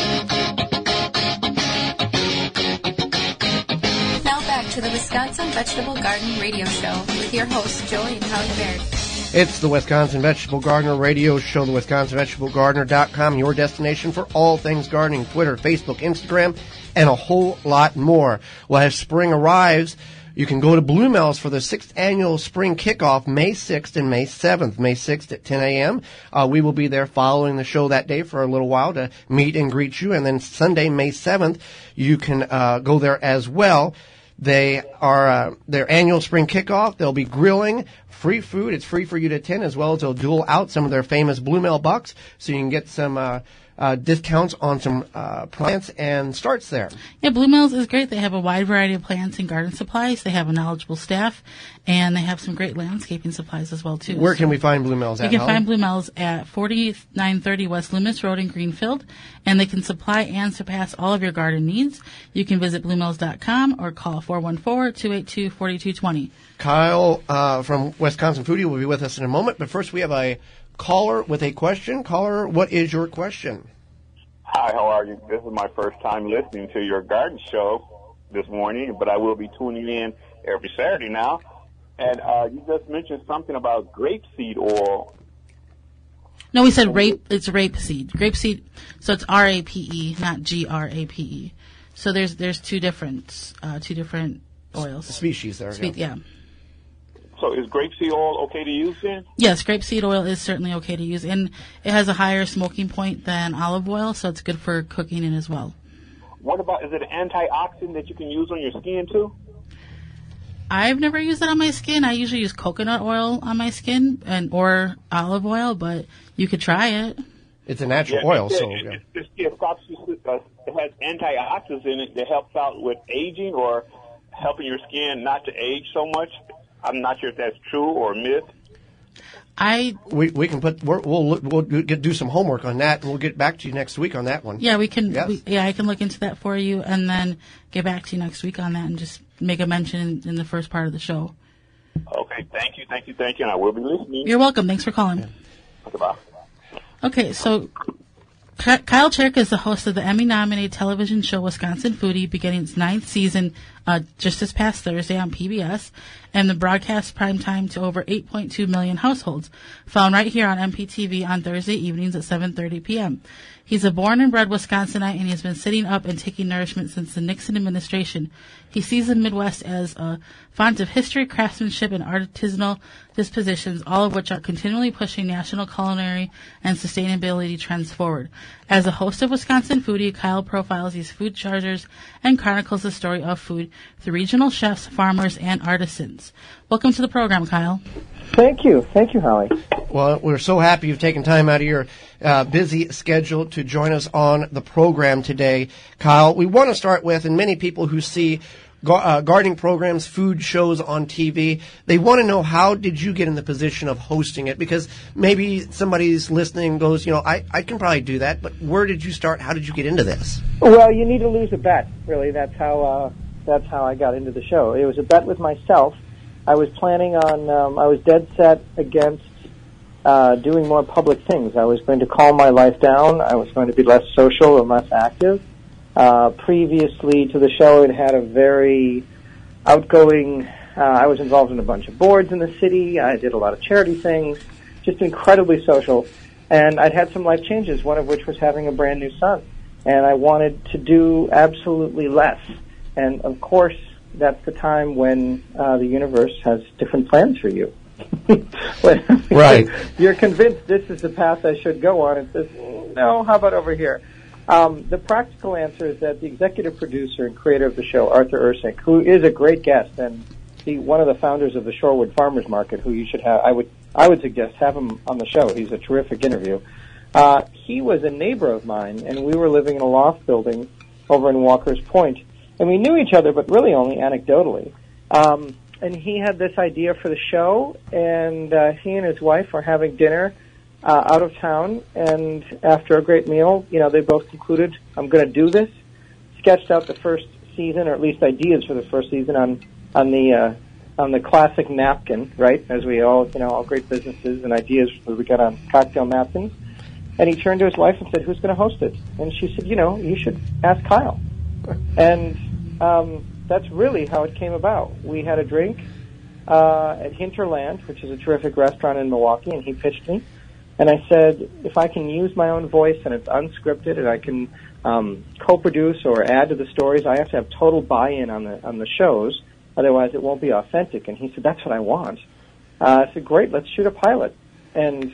Speaker 3: Now back to the Wisconsin Vegetable Garden Radio Show with your hosts, Joey and Holly Baird.
Speaker 1: It's the Wisconsin Vegetable Gardener Radio Show, the WisconsinVegetableGardener.com, your destination for all things gardening, Twitter, Facebook, Instagram, and a whole lot more. Well, as spring arrives, you can go to Blue Mel's for the 6th annual spring kickoff, May 6th and May 7th. May 6th at 10 a.m. We will be there following the show that day for a little while to meet and greet you. And then Sunday, May 7th, you can go there as well. They are their annual spring kickoff. They'll be grilling, free food. It's free for you to attend, as well as they'll duel out some of their famous Blue Mel bucks, so you can get some discounts on some plants and starts there.
Speaker 2: Yeah, Blue Mel's is great. They have a wide variety of plants and garden supplies. They have a knowledgeable staff, and they have some great landscaping supplies as well, too.
Speaker 1: Where can we find Blue Mel's at,
Speaker 2: You can
Speaker 1: Holly?
Speaker 2: find Blue Mel's at 4930 West Loomis Road in Greenfield, and they can supply and surpass all of your garden needs. You can visit BlueMells.com or call 414-282-4220.
Speaker 1: Kyle from Wisconsin Foodie will be with us in a moment, but first we have a caller with a question. Caller, what is your question?
Speaker 11: Hi, how are you? This is my first time listening to your garden show this morning, but I will be tuning in every Saturday now. And you just mentioned something about grapeseed oil.
Speaker 2: No, we said rape. It's rapeseed. Grapeseed. So it's RAPE, not GRAPE. So there's two different oils.
Speaker 1: Species there.
Speaker 2: Yeah.
Speaker 11: So is grapeseed oil okay to use then?
Speaker 2: Yes, grapeseed oil is certainly okay to use, and it has a higher smoking point than olive oil, so it's good for cooking in as well.
Speaker 11: What about, is it an antioxidant that you can use on your skin too?
Speaker 2: I've never used it on my skin. I usually use coconut oil on my skin or olive oil, but you could try it.
Speaker 1: It's a natural oil, so
Speaker 11: it has antioxidants in it that helps out with aging or helping your skin not to age so much. I'm not sure if that's true or myth.
Speaker 1: We can put we'll do some homework on that, and we'll get back to you next week on that one.
Speaker 2: Yeah, we can.
Speaker 1: Yes.
Speaker 2: I can look into that for you, and then get back to you next week on that, and just make a mention in the first part of the show.
Speaker 11: Okay, thank you, and I will be listening.
Speaker 2: You're welcome. Thanks for calling.
Speaker 11: Okay, bye.
Speaker 2: Okay, so Kyle Cherk is the host of the Emmy-nominated television show Wisconsin Foodie, beginning its 9th season just this past Thursday on PBS, and the broadcast prime time to over 8.2 million households, found right here on MPTV on Thursday evenings at 7:30 p.m. He's a born and bred Wisconsinite, and he has been sitting up and taking nourishment since the Nixon administration. He sees the Midwest as a font of history, craftsmanship, and artisanal dispositions, all of which are continually pushing national culinary and sustainability trends forward. As a host of Wisconsin Foodie, Kyle profiles these food chargers and chronicles the story of food through regional chefs, farmers, and artisans. Welcome to the program, Kyle.
Speaker 12: Thank you, Holly.
Speaker 1: Well, we're so happy you've taken time out of your busy schedule to join us on the program today, Kyle. We want to start with, and many people who see gardening programs, food shows on TV. They want to know, how did you get in the position of hosting it? Because maybe somebody's listening and goes, I can probably do that, but where did you start? How did you get into this?
Speaker 12: Well, you need to lose a bet, really. That's how I got into the show. It was a bet with myself. I was planning on, I was dead set against doing more public things. I was going to calm my life down. I was going to be less social and less active. Previously to the show, it had a very outgoing, I was involved in a bunch of boards in the city. I did a lot of charity things, just incredibly social. And I'd had some life changes, one of which was having a brand new son. And I wanted to do absolutely less. And of course, that's the time when the universe has different plans for you.
Speaker 1: Right.
Speaker 12: You're convinced this is the path I should go on. It says, no, how about over here? The practical answer is that the executive producer and creator of the show, Arthur Ursink, who is a great guest and one of the founders of the Shorewood Farmers Market, who you should have, I would suggest have him on the show. He's a terrific interview. He was a neighbor of mine, and we were living in a loft building over in Walker's Point, and we knew each other, but really only anecdotally. And he had this idea for the show, and he and his wife were having dinner out of town, and after a great meal, they both concluded, I'm going to do this, sketched out the first season, or at least ideas for the first season on the classic napkin, right, as we all, all great businesses and ideas we got on cocktail napkins. And he turned to his wife and said, who's going to host it? And she said, you should ask Kyle. And that's really how it came about. We had a drink at Hinterland, which is a terrific restaurant in Milwaukee, and he pitched me. And I said, if I can use my own voice and it's unscripted and I can co-produce or add to the stories, I have to have total buy-in on the shows. Otherwise, it won't be authentic. And he said, that's what I want. I said, great, let's shoot a pilot. And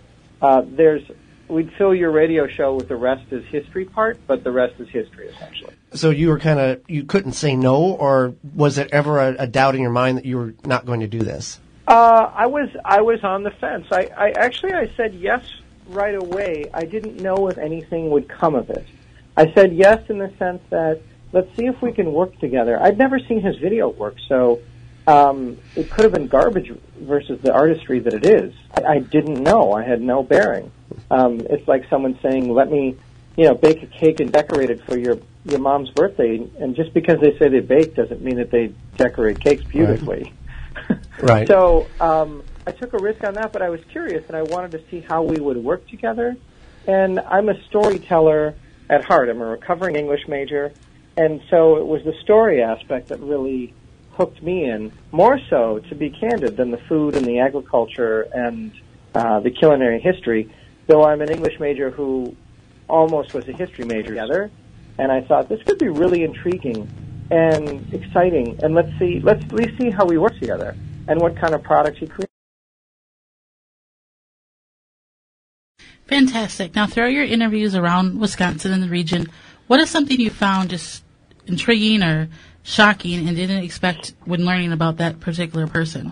Speaker 12: we'd fill your radio show with the rest is history part, but the rest is history, essentially.
Speaker 1: So you were you couldn't say no, or was it ever a doubt in your mind that you were not going to do this?
Speaker 12: I was on the fence. I said yes right away. I didn't know if anything would come of it. I said yes in the sense that let's see if we can work together. I'd never seen his video work, so it could have been garbage versus the artistry that it is. I didn't know. I had no bearing. It's like someone saying, let me, bake a cake and decorate it for your mom's birthday. And just because they say they bake doesn't mean that they decorate cakes beautifully.
Speaker 1: Right.
Speaker 12: So I took a risk on that, but I was curious, and I wanted to see how we would work together. And I'm a storyteller at heart. I'm a recovering English major, and so it was the story aspect that really hooked me in, more so, to be candid, than the food and the agriculture and the culinary history, though I'm an English major who almost was a history major together. And I thought, this could be really intriguing and exciting, and let's at least see how we work together and what kind of products he creates.
Speaker 2: Fantastic. Now, throughout your interviews around Wisconsin and the region, what is something you found just intriguing or shocking and didn't expect when learning about that particular person?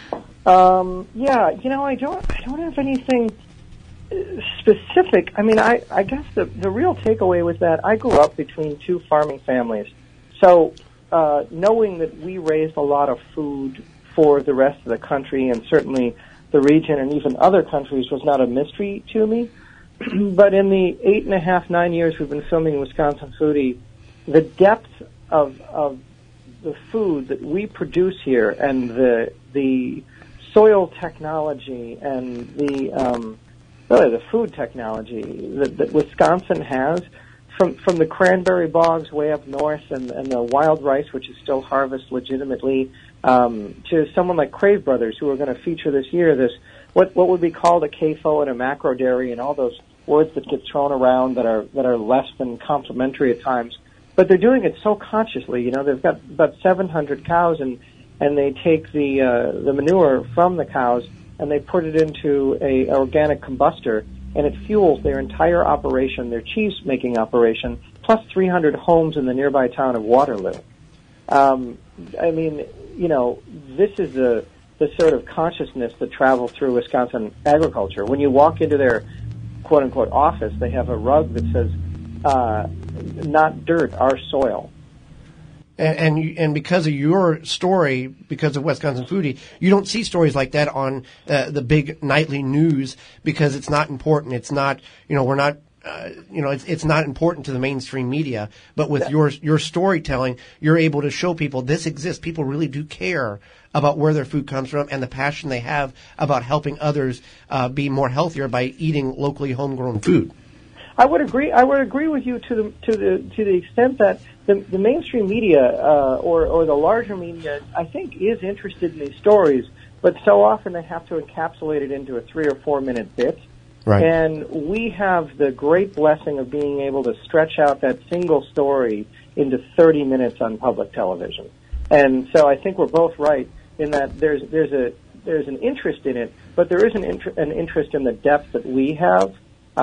Speaker 12: I don't have anything specific. I mean, I guess the real takeaway was that I grew up between two farming families. So knowing that we raised a lot of food for the rest of the country and certainly the region and even other countries was not a mystery to me. But in the 8.5, 9 years we've been filming Wisconsin Foodie, the depth of the food that we produce here and the soil technology and the food technology that Wisconsin has, from the cranberry bogs way up north and the wild rice, which is still harvested legitimately, to someone like Crave Brothers, who are going to feature this year, this what would be called a CAFO and a macro dairy and all those words that get thrown around that are less than complimentary at times. But they're doing it so consciously. They've got about 700 cows, and they take the manure from the cows and they put it into a organic combustor, and it fuels their entire operation, their cheese-making operation, plus 300 homes in the nearby town of Waterloo. This is the sort of consciousness that travels through Wisconsin agriculture. When you walk into their quote-unquote office, they have a rug that says, not dirt, our soil.
Speaker 1: And because of your story, because of Wisconsin Foodie, you don't see stories like that on the big nightly news because it's not important. It's not, we're not, it's not important to the mainstream media. But with your storytelling, you're able to show people this exists. People really do care about where their food comes from and the passion they have about helping others be more healthier by eating locally homegrown food.
Speaker 12: I would agree. I would agree with you to the extent that the mainstream media or the larger media, I think, is interested in these stories, but so often they have to encapsulate it into a 3 or 4 minute bit.
Speaker 1: Right.
Speaker 12: And we have the great blessing of being able to stretch out that single story into 30 minutes on public television. And so I think we're both right in that there's an interest in it, but there is an interest in the depth that we have.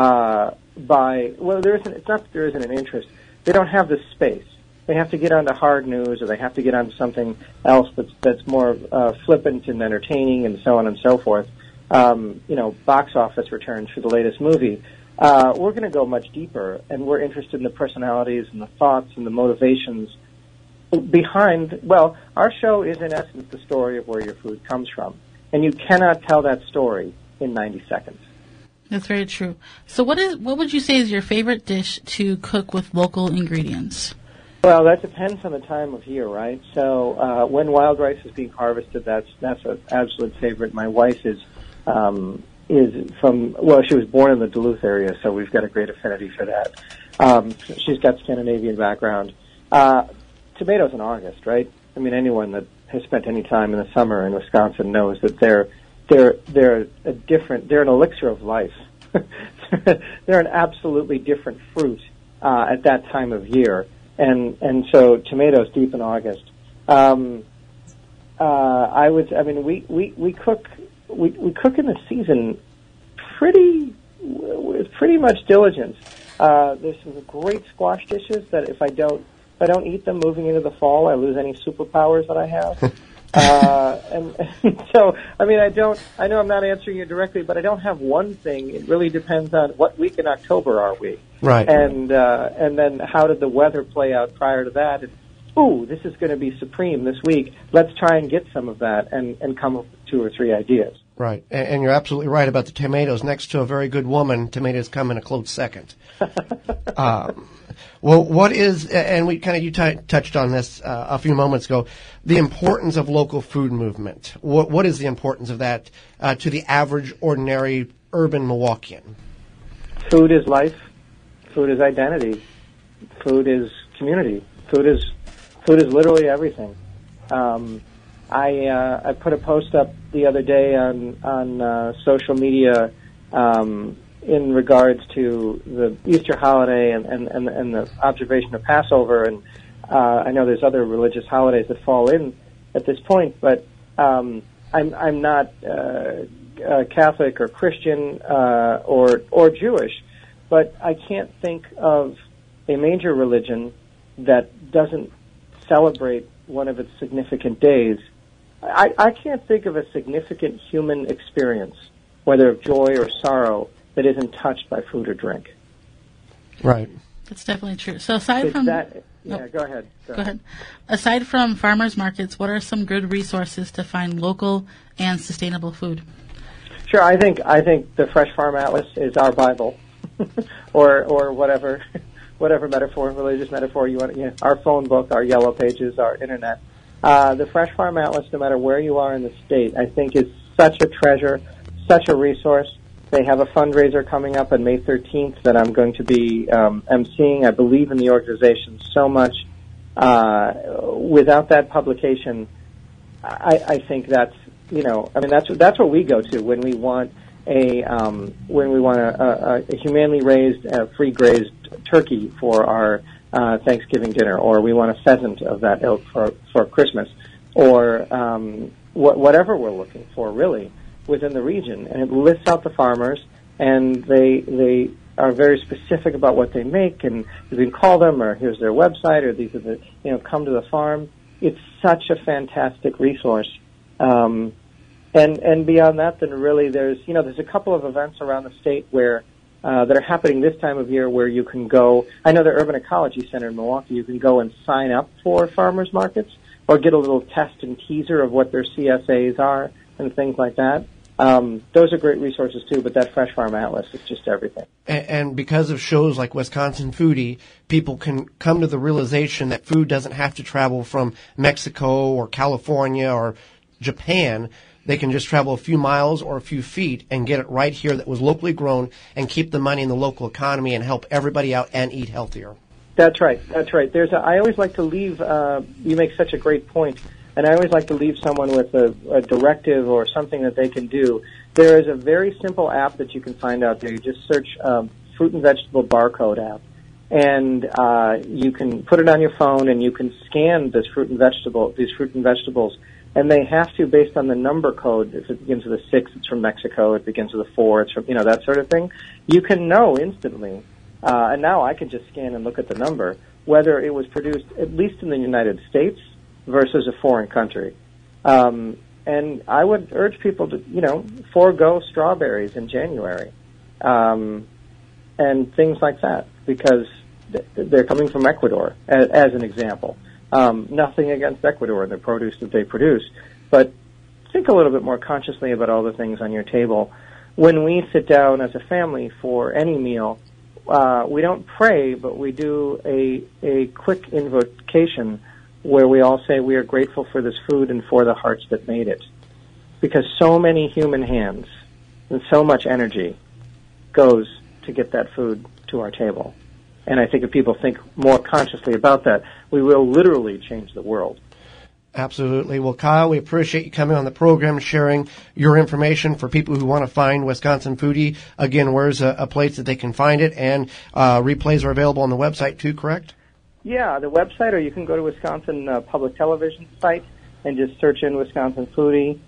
Speaker 12: It's not that there isn't an interest. They don't have the space. They have to get onto hard news, or they have to get onto something else that's more flippant and entertaining, and so on and so forth. Box office returns for the latest movie. We're going to go much deeper, and we're interested in the personalities and the thoughts and the motivations behind. Well, our show is in essence the story of where your food comes from, and you cannot tell that story in 90 seconds.
Speaker 2: That's very true. So what would you say is your favorite dish to cook with local ingredients?
Speaker 12: Well, that depends on the time of year, right? So when wild rice is being harvested, that's an absolute favorite. My wife is from, she was born in the Duluth area, so we've got a great affinity for that. She's got Scandinavian background. Tomatoes in August, right? I mean, anyone that has spent any time in the summer in Wisconsin knows that they're an elixir of life. They're an absolutely different fruit at that time of year, and so tomatoes deep in August. We cook in the season with pretty much diligence. There's some great squash dishes that if I don't eat them moving into the fall, I lose any superpowers that I have. And so, I know I'm not answering you directly, but I don't have one thing. It really depends on what week in October are we.
Speaker 1: Right.
Speaker 12: And then how did the weather play out prior to that? And, this is going to be supreme this week. Let's try and get some of that and come up with 2 or 3 ideas.
Speaker 1: Right. And you're absolutely right about the tomatoes. Next to a very good woman, tomatoes come in a close second. Well, what is, and you touched on this a few moments ago, the importance of local food movement. What is the importance of that to the average, ordinary, urban Milwaukeean? Food is life. Food is identity. Food is community. Food is literally everything. I put a post up the other day on social media in regards to the Easter holiday and the observation of Passover, and I know there's other religious holidays that fall in at this point, but I'm not Catholic or Christian or Jewish, but I can't think of a major religion that doesn't celebrate one of its significant days. I can't think of a significant human experience, whether of joy or sorrow, that isn't touched by food or drink. Right.
Speaker 2: That's definitely true. So aside from
Speaker 12: go ahead.
Speaker 2: Go ahead. Aside from farmers markets, what are some good resources to find local and sustainable food?
Speaker 12: Sure. I think the Fresh Farm Atlas is our Bible, or whatever metaphor, religious metaphor you want. Our phone book, our yellow pages, our internet. The Fresh Farm Atlas, no matter where you are in the state, I think is such a treasure, such a resource. They have a fundraiser coming up on May 13th that I'm going to be emceeing. I believe in the organization so much. Without that publication, I think that's what we go to when we want a humanely raised, free grazed turkey for our Thanksgiving dinner, or we want a pheasant of that ilk for Christmas, or whatever we're looking for, really, within the region. And it lists out the farmers, and they are very specific about what they make, and you can call them, or here's their website, or these are the, come to the farm. It's such a fantastic resource. And beyond that, then really there's a couple of events around the state where that are happening this time of year where you can go. I know the Urban Ecology Center in Milwaukee, you can go and sign up for farmers markets or get a little test and teaser of what their CSAs are and things like that. Those are great resources too, but that Fresh Farm Atlas is just everything.
Speaker 1: And because of shows like Wisconsin Foodie, people can come to the realization that food doesn't have to travel from Mexico or California or Japan. They can just travel a few miles or a few feet and get it right here that was locally grown and keep the money in the local economy and help everybody out and eat healthier.
Speaker 12: That's right. That's right. I always like to leave, you make such a great point, and I always like to leave someone with a directive or something that they can do. There is a very simple app that you can find out there. You just search fruit and vegetable barcode app, and you can put it on your phone and you can scan these fruit and vegetables. And they have to, based on the number code, if it begins with a 6, it's from Mexico, it begins with a 4, it's from, that sort of thing. You can know instantly, and now I can just scan and look at the number, whether it was produced at least in the United States versus a foreign country. And I would urge people to, forego strawberries in January, and things like that, because they're coming from Ecuador, as an example. Nothing against Ecuador and the produce that they produce, but think a little bit more consciously about all the things on your table. When we sit down as a family for any meal, we don't pray, but we do a quick invocation where we all say we are grateful for this food and for the hearts that made it. Because so many human hands and so much energy goes to get that food to our table. And I think if people think more consciously about that, we will literally change the world.
Speaker 1: Absolutely. Well, Kyle, we appreciate you coming on the program and sharing your information for people who want to find Wisconsin Foodie. Again, where's a place that they can find it? And replays are available on the website too, correct?
Speaker 12: Yeah, the website, or you can go to Wisconsin Public Television site and just search in Wisconsin Foodie,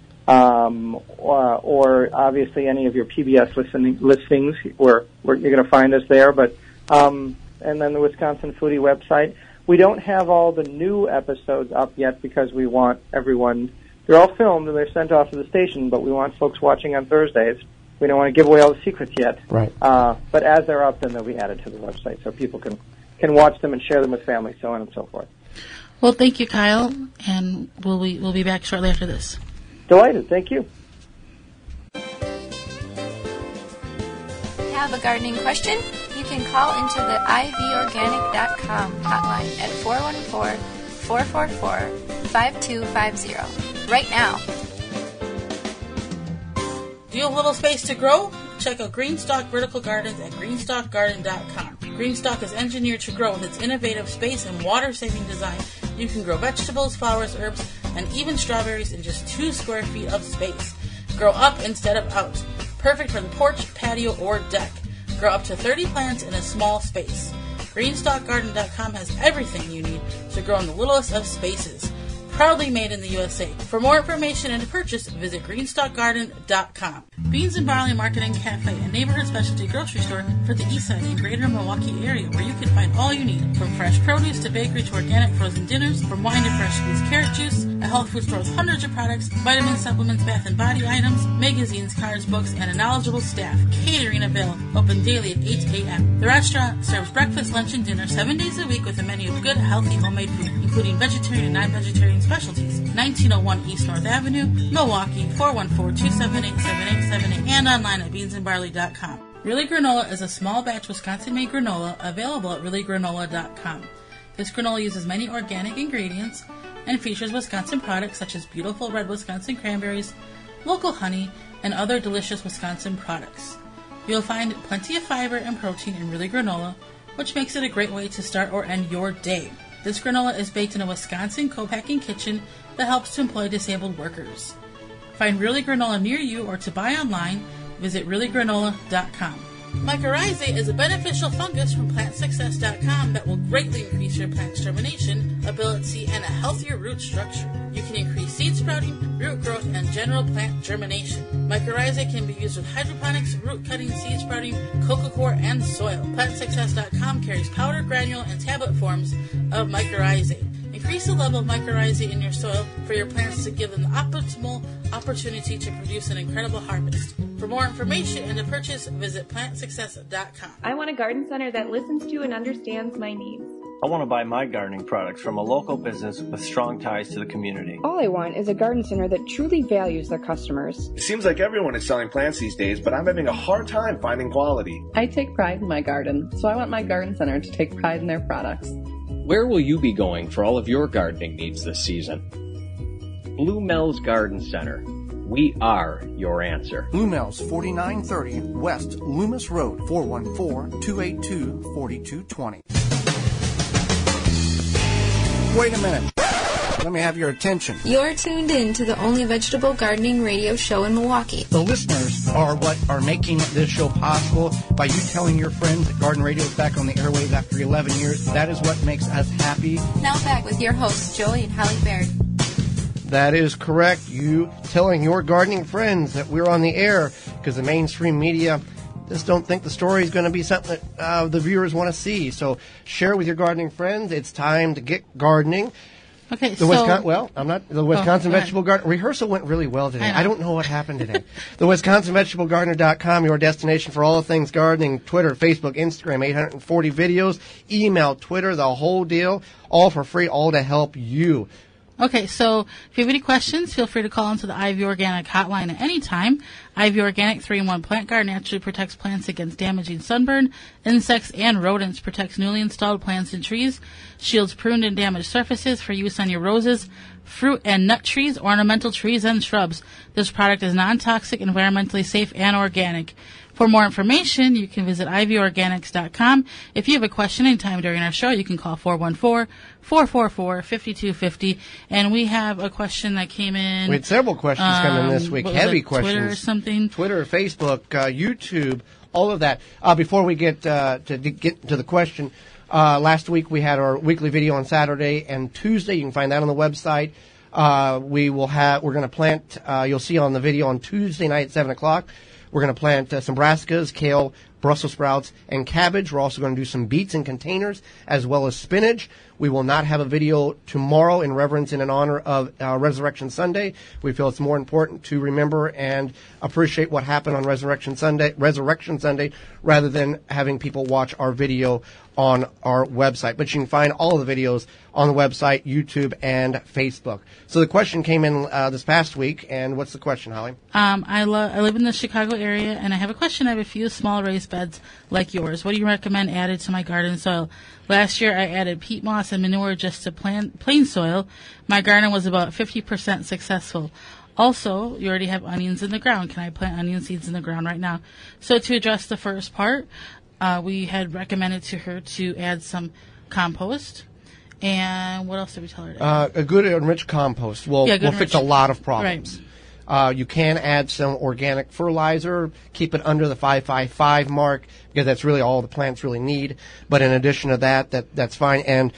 Speaker 12: or obviously any of your PBS listings where you're going to find us there. But and then the Wisconsin Foodie website. We don't have all the new episodes up yet because we want everyone, they're all filmed and they're sent off to the station, but we want folks watching on Thursdays. We don't want to give away all the secrets yet.
Speaker 1: Right.
Speaker 12: But as they're up, then they'll be added to the website so people can watch them and share them with family, so on and so forth.
Speaker 2: Well, thank you, Kyle, and we'll be back shortly after this.
Speaker 12: Delighted. Thank you.
Speaker 3: Have a gardening question? You can call into the ivorganic.com hotline at 414-444-5250 right now.
Speaker 2: Do you have a little space to grow? Check out Greenstock Vertical Gardens at greenstockgarden.com. Greenstock is engineered to grow with its innovative space and water-saving design. You can grow vegetables, flowers, herbs, and even strawberries in just 2 square feet of space. Grow up instead of out. Perfect for the porch, patio, or deck. Grow up to 30 plants in a small space. GreenstockGarden.com has everything you need to grow in the littlest of spaces. Proudly made in the USA. For more information and to purchase, visit GreenstockGarden.com. Beans and Barley Market and Cafe, a neighborhood specialty grocery store for the East Side and Greater Milwaukee area, where you can find all you need, from fresh produce to bakery to organic frozen dinners, from wine to fresh squeezed carrot juice. A health food store with hundreds of products, vitamins, supplements, bath and body items, magazines, cards, books, and a knowledgeable staff. Catering available, open daily at 8 a.m. The restaurant serves breakfast, lunch, and dinner 7 days a week with a menu of good, healthy, homemade food, including vegetarian and non-vegetarian specialties. 1901 East North Avenue, Milwaukee, 414-278-7878, and online at beansandbarley.com. Really Granola is a small batch Wisconsin-made granola available at reallygranola.com. This granola uses many organic ingredients and features Wisconsin products such as beautiful red Wisconsin cranberries, local honey, and other delicious Wisconsin products. You'll find plenty of fiber and protein in Really Granola, which makes it a great way to start or end your day. This granola is baked in a Wisconsin co-packing kitchen that helps to employ disabled workers. Find Really Granola near you or to buy online, visit reallygranola.com. Mycorrhizae is a beneficial fungus from PlantSuccess.com that will greatly increase your plant's germination ability and a healthier root structure. You can increase seed sprouting, root growth, and general plant germination. Mycorrhizae can be used with hydroponics, root cutting, seed sprouting, coco coir, and soil. PlantSuccess.com carries powder, granule, and tablet forms of mycorrhizae, Increase the level of mycorrhizae in your soil for your plants to give them the optimal opportunity to produce an incredible harvest. For more information and to purchase, visit plantsuccess.com.
Speaker 13: I want a garden center that listens to and understands my needs.
Speaker 14: I want to buy my gardening products from a local business with strong ties to the community.
Speaker 15: All I want is a garden center that truly values their customers.
Speaker 16: It seems like everyone is selling plants these days, but I'm having a hard time finding quality.
Speaker 17: I take pride in my garden, so I want my garden center to take pride in their products.
Speaker 18: Where will you be going for all of your gardening needs this season? Blue Mel's Garden Center. We are your answer.
Speaker 4: Blue Mel's, 4930 West Loomis Road, 414-282-4220. Wait a minute. Let me have your attention.
Speaker 3: You're tuned in to the only vegetable gardening radio show in Milwaukee.
Speaker 19: The listeners are what are making this show possible. By you telling your friends that Garden Radio is back on the airwaves after 11 years, that is what makes us happy.
Speaker 3: Now back with your hosts, Joey and Hallie Baird.
Speaker 1: That is correct. You telling your gardening friends that we're on the air, because the mainstream media just don't think the story is going to be something that the viewers want to see. So share with your gardening friends. It's time to get gardening.
Speaker 2: Okay,
Speaker 1: the Wisconsin Vegetable Garden rehearsal went really well today. I don't know what happened today. The WisconsinVegetableGardener.com, your destination for all things gardening. Twitter, Facebook, Instagram, 840 videos, email, Twitter, the whole deal, all for free, all to help you.
Speaker 2: Okay, so if you have any questions, feel free to call into the Ivy Organic hotline at any time. Ivy Organic 3-in-1 Plant Guard naturally protects plants against damaging sunburn, insects, and rodents, protects newly installed plants and trees, shields pruned and damaged surfaces for use on your roses, fruit and nut trees, ornamental trees, and shrubs. This product is non-toxic, environmentally safe, and organic. For more information, you can visit ivyorganics.com. If you have a question anytime during our show, you can call 414-444-5250. And we have a question that came in.
Speaker 1: We had several questions come in this week. Heavy questions.
Speaker 2: Twitter or something?
Speaker 1: Twitter, Facebook, YouTube, all of that. Before we get to the question, last week we had our weekly video on Saturday and Tuesday. You can find that on the website. We're going to plant, you'll see on the video on Tuesday night at 7 o'clock. We're going to plant some brassicas, kale, Brussels sprouts, and cabbage. We're also going to do some beets in containers, as well as spinach. We will not have a video tomorrow in reverence and in honor of Resurrection Sunday. We feel it's more important to remember and appreciate what happened on Resurrection Sunday, rather than having people watch our video on our website. But you can find all of the videos on the website, YouTube, and Facebook. So the question came in this past week, and what's the question, Holly?
Speaker 2: I live in the Chicago area, and I have a question. I have a few small raised beds like yours. What do you recommend added to my garden soil? Last year, I added peat moss and manure just to plain soil. My garden was about 50% successful. Also, you already have onions in the ground. Can I plant onion seeds in the ground right now? So to address the first part, we had recommended to her to add some compost. And what else did we tell her to add?
Speaker 1: A good and rich compost will fix a lot of problems.
Speaker 2: Right.
Speaker 1: You can add some organic fertilizer, keep it under the 5.55 mark, because that's really all the plants really need. But in addition to that's fine. And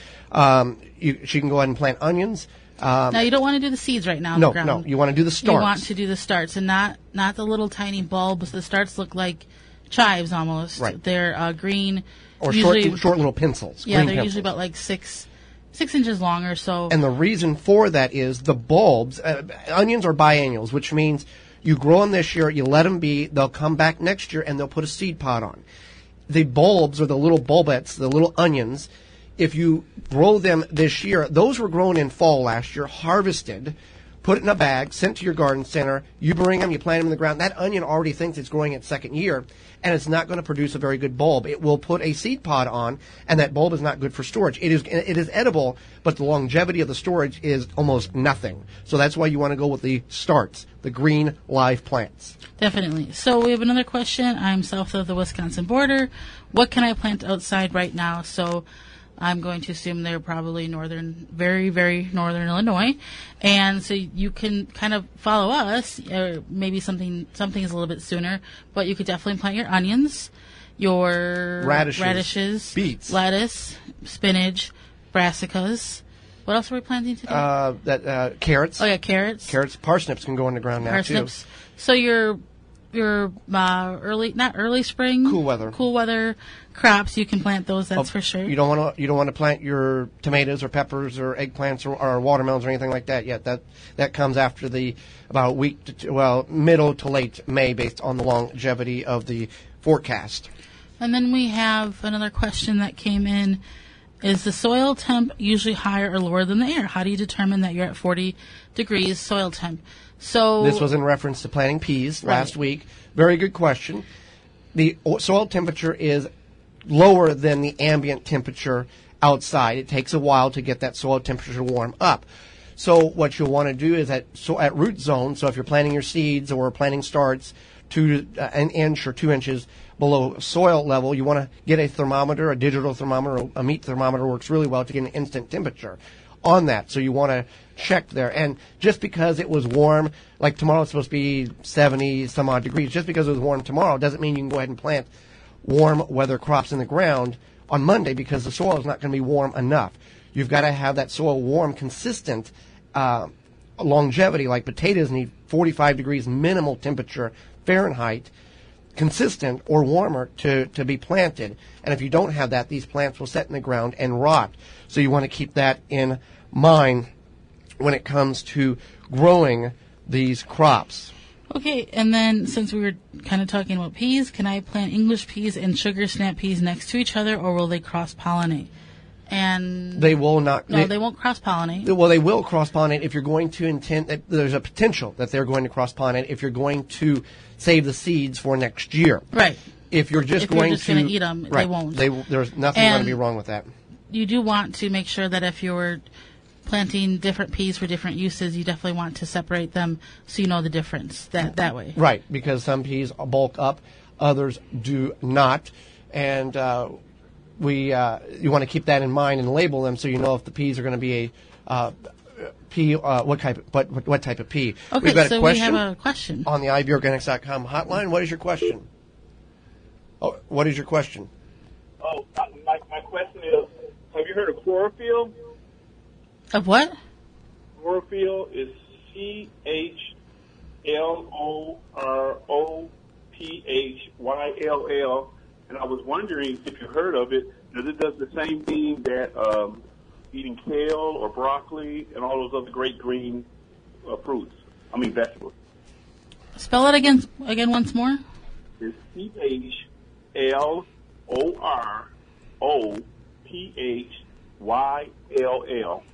Speaker 1: she can go ahead and plant onions.
Speaker 2: Now, you don't want to do the seeds right now in the ground.
Speaker 1: No, you want to do the starts.
Speaker 2: You want to do the starts and not the little tiny bulbs. The starts look like chives almost.
Speaker 1: Right.
Speaker 2: They're green.
Speaker 1: Or short little pencils.
Speaker 2: Yeah, they're
Speaker 1: pencils.
Speaker 2: usually about like 6 inches long or so.
Speaker 1: And the reason for that is the bulbs, onions are biennials, which means you grow them this year, you let them be, they'll come back next year, and they'll put a seed pod on. The bulbs, or the little bulbets, the little onions, if you grow them this year, those were grown in fall last year, harvested, put it in a bag, sent to your garden center, you bring them, you plant them in the ground. That onion already thinks it's growing its second year, and it's not going to produce a very good bulb. It will put a seed pod on, and that bulb is not good for storage. It is edible, but the longevity of the storage is almost nothing. So that's why you want to go with the starts, the green live plants.
Speaker 2: Definitely. So we have another question. I'm south of the Wisconsin border. What can I plant outside right now? So I'm going to assume they're probably very, very northern Illinois. And so you can kind of follow us, or maybe something is a little bit sooner, but you could definitely plant your onions, your radishes,
Speaker 1: beets,
Speaker 2: lettuce, spinach, brassicas. What else are we planting today?
Speaker 1: Carrots.
Speaker 2: Oh, yeah, carrots.
Speaker 1: Parsnips can go in the ground now, too.
Speaker 2: So your not early spring, cool weather crops, you can plant those. That's for sure.
Speaker 1: You don't want to plant your tomatoes or peppers or eggplants or watermelons or anything like that yet. That comes after about a week middle to late May, based on the longevity of the forecast.
Speaker 2: And then we have another question that came in. Is the soil temp usually higher or lower than the air? How do you determine that you're at 40 degrees soil temp? So
Speaker 1: this was in reference to planting peas last week. Very good question. The soil temperature is lower than the ambient temperature outside. It takes a while to get that soil temperature to warm up. So what you'll want to do is at root zone, so if you're planting your seeds or planting starts an inch or 2 inches below soil level, you want to get a thermometer, a digital thermometer, a meat thermometer works really well to get an instant temperature on that. So you want to check there. And just because it was warm, like tomorrow it's supposed to be 70 some odd degrees, just because it was warm tomorrow doesn't mean you can go ahead and plant warm weather crops in the ground on Monday, because the soil is not going to be warm enough. You've got to have that soil warm, consistent longevity. Like potatoes need 45 degrees minimal temperature Fahrenheit, consistent or warmer to be planted. And if you don't have that, these plants will set in the ground and rot. So you want to keep that in mind when it comes to growing these crops.
Speaker 2: Okay, and then since we were kind of talking about peas, can I plant English peas and sugar snap peas next to each other, or will they cross-pollinate? And
Speaker 1: they will not.
Speaker 2: No, they won't cross-pollinate.
Speaker 1: Well, they will cross-pollinate if you're going to intend. There's a potential that they're going to cross-pollinate if you're going to save the seeds for next year.
Speaker 2: Right.
Speaker 1: If you're just going to
Speaker 2: eat them,
Speaker 1: right,
Speaker 2: they won't.
Speaker 1: There's nothing going to be wrong with that.
Speaker 2: You do want to make sure that if you're planting different peas for different uses, you definitely want to separate them so you know the difference that way.
Speaker 1: Right, because some peas bulk up, others do not, and you want to keep that in mind and label them so you know if the peas are going to be a pea, what type of pea.
Speaker 2: Okay,
Speaker 1: We've got
Speaker 2: so we have a question
Speaker 1: on the ivorganics.com hotline. What is your question? Oh, what is your question?
Speaker 11: Oh, my question is, have you heard of chlorophyll?
Speaker 2: Of what?
Speaker 11: Chlorophyll is CHLOROPHYLL, and I was wondering if you heard of it. Does it does the same thing that eating kale or broccoli and all those other great green vegetables?
Speaker 2: Spell it again once more.
Speaker 11: It's CHLOROPHYLL.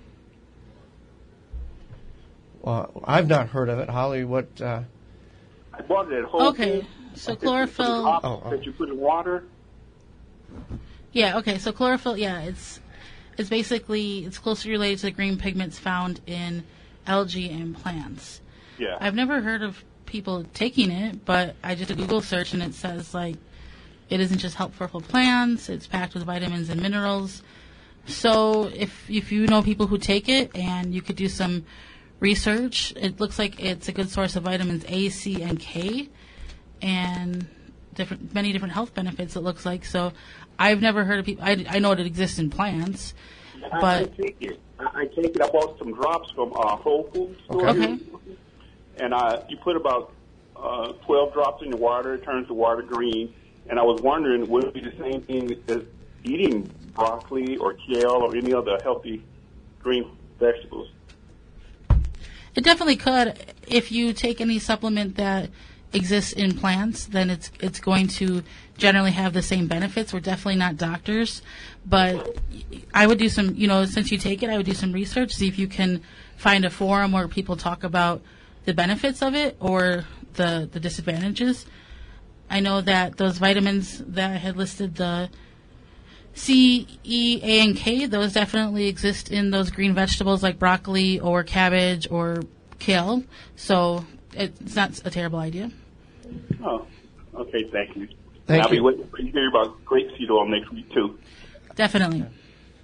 Speaker 1: Well, I've not heard of it. Holly, what?
Speaker 11: I bought it at Whole Foods.
Speaker 2: Okay, so chlorophyll.
Speaker 11: That you put in water.
Speaker 2: Yeah. Okay. So chlorophyll. Yeah, it's basically it's closely related to the green pigments found in algae and plants.
Speaker 11: Yeah.
Speaker 2: I've never heard of people taking it, but I just did a Google search and it says like it isn't just helpful for plants. It's packed with vitamins and minerals. So if you know people who take it and you could do some research, it looks like it's a good source of vitamins A, C, and K, and many different health benefits. It looks like. So I've never heard of people. I know it exists in plants, but
Speaker 11: I take it. I bought some drops from Whole Foods store.
Speaker 2: Okay.
Speaker 11: And you put about 12 drops in the water. It turns the water green. And I was wondering, would it be the same thing as eating broccoli or kale or any other healthy green vegetables?
Speaker 2: It definitely could. If you take any supplement that exists in plants, then it's going to generally have the same benefits. We're definitely not doctors, but I would do some, since you take it, I would do some research, see if you can find a forum where people talk about the benefits of it or the disadvantages. I know that those vitamins that I had listed, the C, E, A, and K, those definitely exist in those green vegetables like broccoli or cabbage or kale. So it's not a terrible idea.
Speaker 11: Oh, okay. Thank you.
Speaker 1: Thank
Speaker 11: I'll
Speaker 1: you.
Speaker 11: be waiting for you to hear about grapeseed oil next week, too.
Speaker 2: Definitely.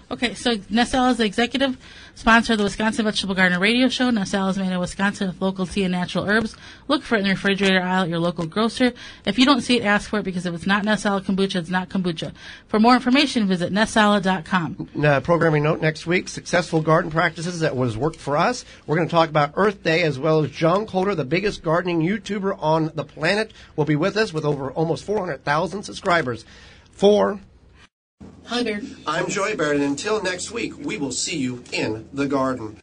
Speaker 2: Okay, so Nessal is the executive sponsor of the Wisconsin Vegetable Garden Radio Show. Nessal is made in Wisconsin with local tea and natural herbs. Look for it in the refrigerator aisle at your local grocer. If you don't see it, ask for it, because if it's not Nessal kombucha, it's not kombucha. For more information, visit nessala.com.
Speaker 1: Programming note next week, successful garden practices that was worked for us. We're going to talk about Earth Day, as well as John Coulter, the biggest gardening YouTuber on the planet, will be with us with over almost 400,000 subscribers.
Speaker 2: Hi, Baird.
Speaker 1: I'm Joy Baird, and until next week, we will see you in the garden.